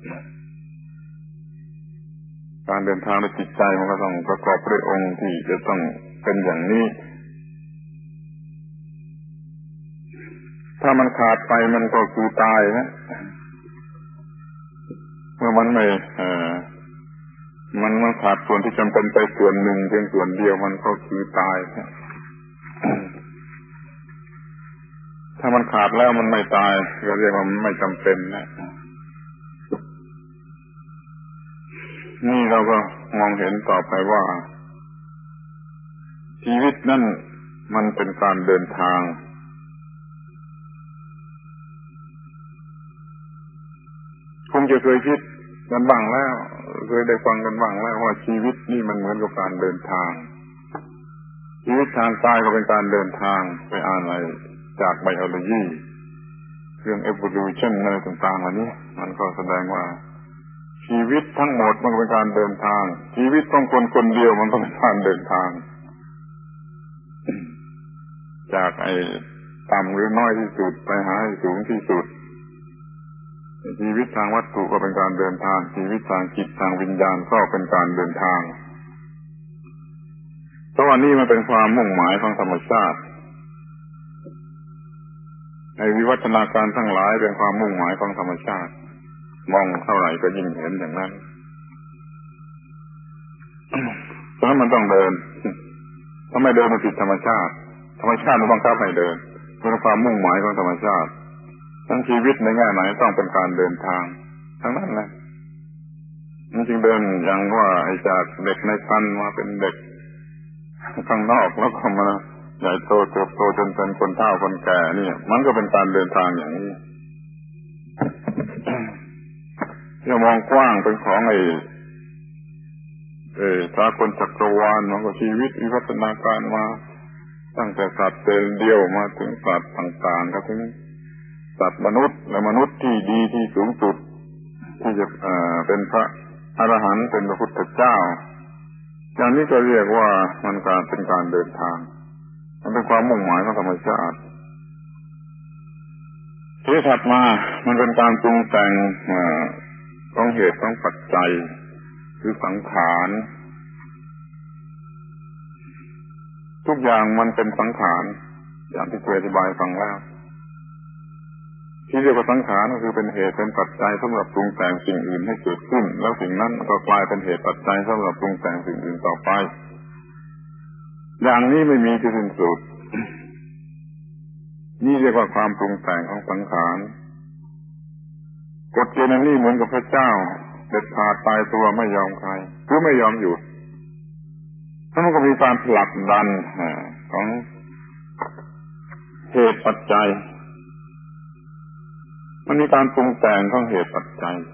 Speaker 1: การเดินทางในจิตใจมันก็ต้องประกอบด้วยองค์ที่จะต้องเป็นอย่างนี้ถ้ามันขาดไปมันก็คือตายนะเมื่อมันไม่มันขาดส่วนที่จำเป็นไปส่วนหนึ่งเพียงส่วนเดียวมันก็คือตายถ้ามันขาดแล้วมันไม่ตายก็เรียกว่ามันไม่จำเป็นนะนี่เราก็มองเห็นต่อไปว่าชีวิตนั่นมันเป็นการเดินทางคงจะเคยคิดกันบ้างแล้วเคยได้ฟังกันบ้างแล้วว่าชีวิตนี่มันเหมือนกับการเดินทางชีวิตทางกายก็เป็นการเดินทางไปอ่านอะไรจากไบโอโลจีเรื่อง evolution อะไรต่างๆเหล่านี้มันก็แสดงว่าชีวิตทั้งหมดมันเป็นการเดินทางชีวิตของคนคนเดียวมันก็เป็นการเดินทางจากต่ำหรือน้อยที่สุดไปหาให้สูงที่สุดชีวิตทางวัตถุก็เป็นการเดินทางชีวิตทางจิตทางวิญญาณก็เป็นการเดินทางเพราะว่านี่มันเป็นความมุ่งหมายของธรรมชาติในวิวัฒนาการทั้งหลายเป็นความมุ่งหมายของธรรมชาติมองเท่าไหร่ก็ยิ่งเห็นอย่างนั้นเพราะมันต้องเดินถ้าไม่เดินมันผิดธรรมชาติธรรมชาติมันบังคับให้เดินเป็นความมุ่งหมายของธรรมชาติทั้งชีวิตในแง่ไหนต้องเป็นการเดินทางทั้งนั้นแหละมันจึงเดินอย่างว่าไอ้จากเด็กในครรภ์มาเป็นเด็กข้างนอกแล้วก็มาใหญ่โตเติบโตจนเป็นคนเฒ่าคนแก่นี่มันก็เป็นการเดินทางอย่างนี้อย่ามองกว้างเป็นของสากลจักรวาลมันก็ชีวิตวิวัฒนาการมาตั้งแต่สัตว์เซลล์เดียวมาถึงสัตว์ต่างๆก็ถึงสัตว์มนุษย์และมนุษย์ที่ดีที่สูงสุดที่จะเป็นพระอรหันต์เป็นพระพุทธเจ้าอย่างนี้ก็เรียกว่ามันเป็นการเดินทางมันเป็นความมุ่งหมายของธรรมชาติที่ถัดมามันเป็นการปรุงแต่งของเหตุของปัจจัยคือสังขารทุกอย่างมันเป็นสังขารอย่างที่เคยอธิบายฟังแล้วที่เรียกว่าสังขารก็คือเป็นเหตุเป็นปัจจัยสำหรับปรุงแต่งสิ่งอื่นให้เกิดขึ้นแล้วสิ่งนั้นก็กลายเป็นเหตุปัจจัยสำหรับปรุงแต่งสิ่งอื่นต่อไปอย่างนี้ไม่มีที่สิ้นสุดนี่เรียกว่าความปรุงแต่งของสังขารกฎเกณฑ์นี้เหมือนกับพระเจ้าเด็ดขาดตายตัวไม่ยอมใครหรือไม่ยอมหยุดมันก็มีการผลักดันของเหตุปัจจัยมันมีการปรุงแต่งของเหตุปัจจัย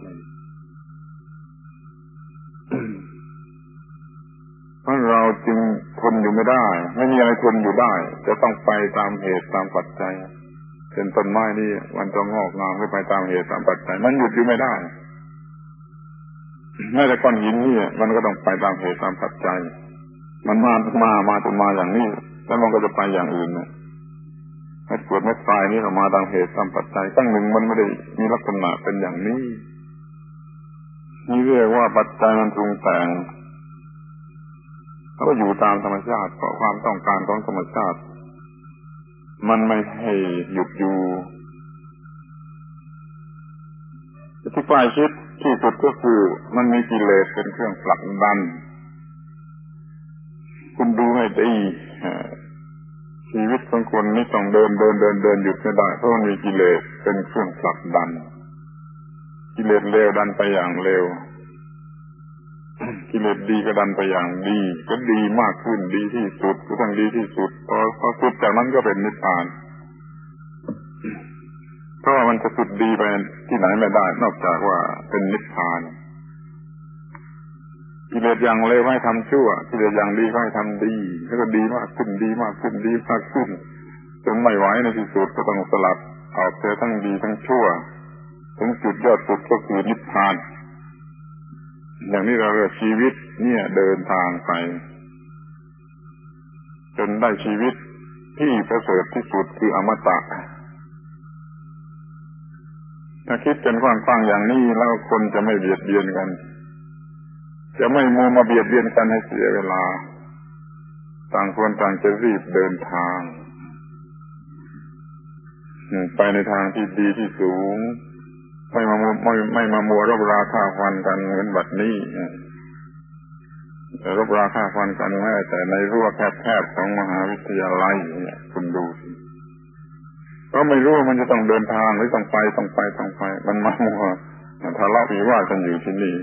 Speaker 1: เพราะเราจึงทนอยู่ไม่ได้ไม่มีอะไรทนอยู่ได้จะต้องไปตามเหตุตามปัจจัยเป็นต้นไม้นี่มันจะงอกงามไปตามเหตุตามปัจจัยมันหยุดอยู่ไม่ได้แม้แต่ก้อนหินนี่มันก็ต้องไปตามเหตุตามปัจจัยมันมาจนมาอย่างนี้แล้วมันก็จะไปอย่างอื่นเนี่ยเม็ดกรวดเม็ดทรายนี่ออกมาตามเหตุตามปัจจัยตั้งหนึ่งมันไม่ได้มีลักษณะเป็นอย่างนี้นี่เรียกว่าปัจจัยมันปรุงแต่งแล้วก็อยู่ตามธรรมชาติเพราะความต้องการของธรรมชาติมันไม่ให้หยุดอยู่ที่ใกล้ชิดที่สุดก็คือมันมีกิเลสเป็นเครื่องผลักดันคุณดูให้ดีชีวิตของคนนี่ต้องเดินหยุดไม่ได้เพราะมันมีกิเลสเป็นเครื่องผลักดันกิเลสเลวดันไปอย่างเลวกิเลสดีก็ดันไปอย่างดีก็ดีมากขึ้นดีที่สุดก็ต้องดีที่สุดพอสุดจากนั้นก็เป็นนิพพานเพราะว่ามันจะสุดดีไปที่ไหนไม่ได้นอกจากว่าเป็นนิพพานกิเลสอย่างเลวให้ทำชั่วกิเลสอย่างดีให้ทำดีแล้วก็ดีมากขึ้นจนไม่ไหวในที่สุดก็ต้องสลัดออกเสียทั้งดีทั้งชั่วถึงจุดยอดสุดก็คือนิพพานอย่างนี้เราเรียกชีวิตเนี่ยเดินทางไปจนได้ชีวิตที่ประเสริฐที่สุดคืออมตะถ้าคิดกันกว้างๆอย่างนี้แล้วคนจะไม่เบียดเบียนกันจะไม่มัวมาเบียดเบียนกันให้เสียเวลาต่างคนต่างจะรีบเดินทางไปในทางที่ดีที่สูงไม่มามัวรบราฆ่าฟันกันเหมือนบัดนี้รบราฆ่าฟันกันแม้แต่ในรั้วแคบๆของมหาวิทยาลัยเนี่ยคุณดูสิก็ไม่รู้ว่ามันจะต้องเดินทางหรือต้องไปมันมามัวทะเลาะวิวาทกันอยู่ที่นี่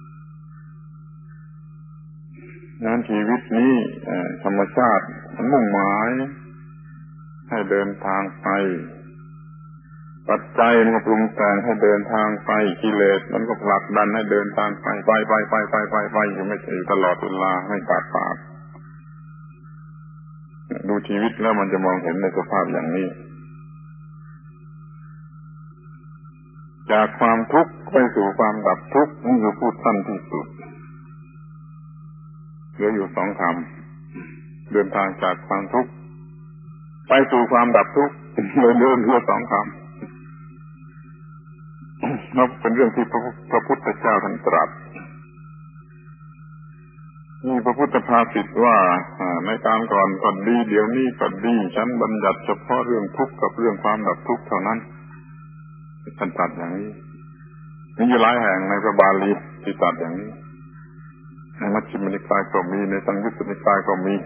Speaker 1: นั้นชีวิตนี้ธรรมชาติมันมุ่งหมายให้เดินทางไปปัจจัยมันก็ปรุงแต่งให้เดินทางไปกิเลสมันก็ผลักดันให้เดินทางไปอยู่ไม่ใช่ตลอดเวลาไม่ขาดปากดูชีวิตแล้วมันจะมองเห็นในสภาพอย่างนี้จากความทุกข์ไปสู่ความดับทุกข์นี่คือพูดสั้นที่สุดเหลืออยู่2 คำเดินทางจากความทุกข์ไปสู่ความดับทุกข์เลยเดินเรือสองคำนับเป็นเรื่องที่พระพุทธเจ้าท่านตรัสมีพระพุทธภาษิตว่าในการก่อนก็ดีเดี๋ยวนี้ก็ดีฉันบัญญัติเฉพาะเรื่องทุกข์กับเรื่องความดับทุกข์เท่านั้นท่านตรัสอย่างนี้มีอยู่หลายแห่งในพระบาลีที่ตรัสอย่างนี้ในมัชฌิมนิกายก็มีในสังยุตตนิกายก็มี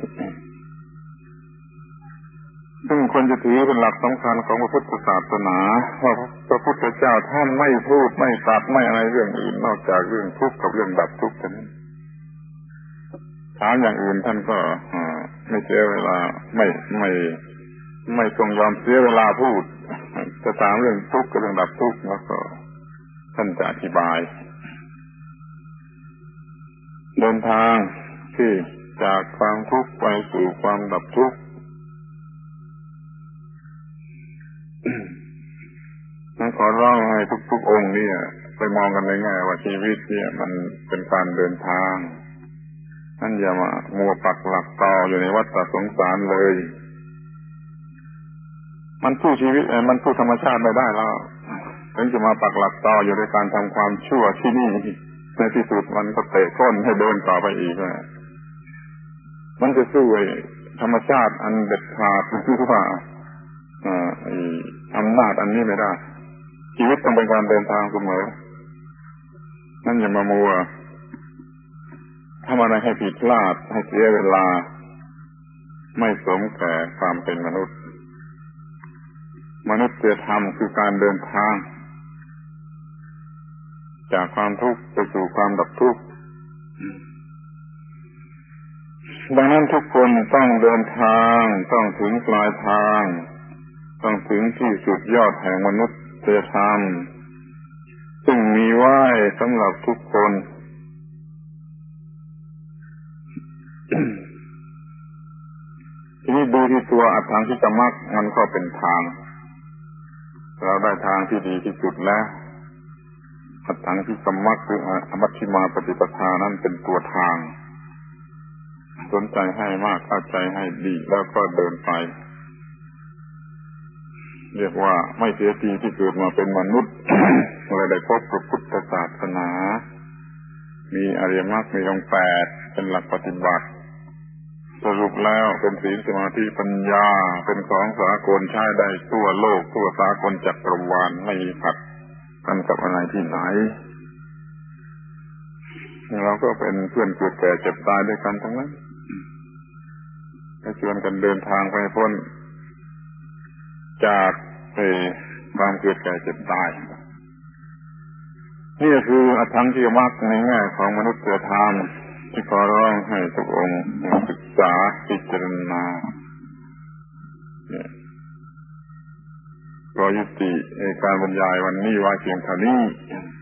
Speaker 1: ซึ่งคนจะถือเป็นหลักสำคัญของพระพุทธศาสนาว่าพระพุทธเจ้าท่านไม่พูดไม่ตรัสไม่อะไรเรื่องอื่นนอกจากเรื่องทุกข์กับเรื่องดับทุกข์เท่านั้นถามอย่างอื่นท่านก็ไม่เสียเวลาไม่ทรงยอมเสียเวลาพูดจะถามเรื่องทุกข์กับเรื่องดับทุกข์แล้วก็ท่านจะอธิบายเดินทางที่จากความทุกข์ไปสู่ความดับทุกข์นั้นขอร้องให้ทุกองค์เนี่ยไปมองกันในแง่ว่าชีวิตเนี่ยมันเป็นการเดินทางนั่นอย่ามามัวปักหลักต่ออยู่ในวัฏสงสารเลยมันสู้ชีวิตมันสู้ธรรมชาติไม่ได้แล้วถึงจะมาปักหลักต่ออยู่ในการทำความชั่วที่นี่ในที่สุดมันก็เตะก้นให้เดินต่อไปอีกมันจะสู้ธรรมชาติอันเด็ดขาดคือว่าอำนาจอันนี้ไม่ได้ชีวิตต้องเป็นการเดินทางเสมอนั่นอย่ามามัวทำอะไรให้ผิดพลาดให้เสียเวลาไม่สมแก่ความเป็นมนุษย์ธรรมคือการเดินทางจากความทุกข์ไปสู่ความดับทุกข์ดังนั้นทุกคนต้องเดินทางต้องถึงปลายทางต้องถึงที่สุดยอดแห่งมนุษยธรรมซึ่งมีไว้สำหรับทุกคนทีนี้ดูที่ตัวอัตถังคิกมรรคมันก็เป็นทางเราได้ทางที่ดีที่สุดแล้วอัตถังคิกมรรคคือมัชฌิมาปฏิปทานั้นเป็นตัวทางสนใจให้มากเข้าใจให้ดีแล้วก็เดินไปเรียกว่าไม่เสียทีที่เกิดมาเป็นมนุษย์ เลยได้พบพระพุทธศาสนามีอริยมรรคมีองค์8เป็นหลักปฏิบัติสรุปแล้วเป็นศีลสมาธิปัญญาเป็นของสากลใช้ได้ทั่วโลกทั่วสากลจักรวาลไม่มีขัดกันกับอะไรที่ไหนเราก็เป็นเพื่อนเกิดแก่เจ็บตายด้วยกันทั้งนั้นให้ชวนกันเดินทางไปพ้นจากความเกิดแก่เจ็บตายนี่คืออัตถังคิกมรรคในแง่ของมนุษยธรรมที่ขอร้องให้ทุกองค์ศึกษาพิจารณาขอยุติการบรรยายวันนี้ไว้เพียงเท่านี้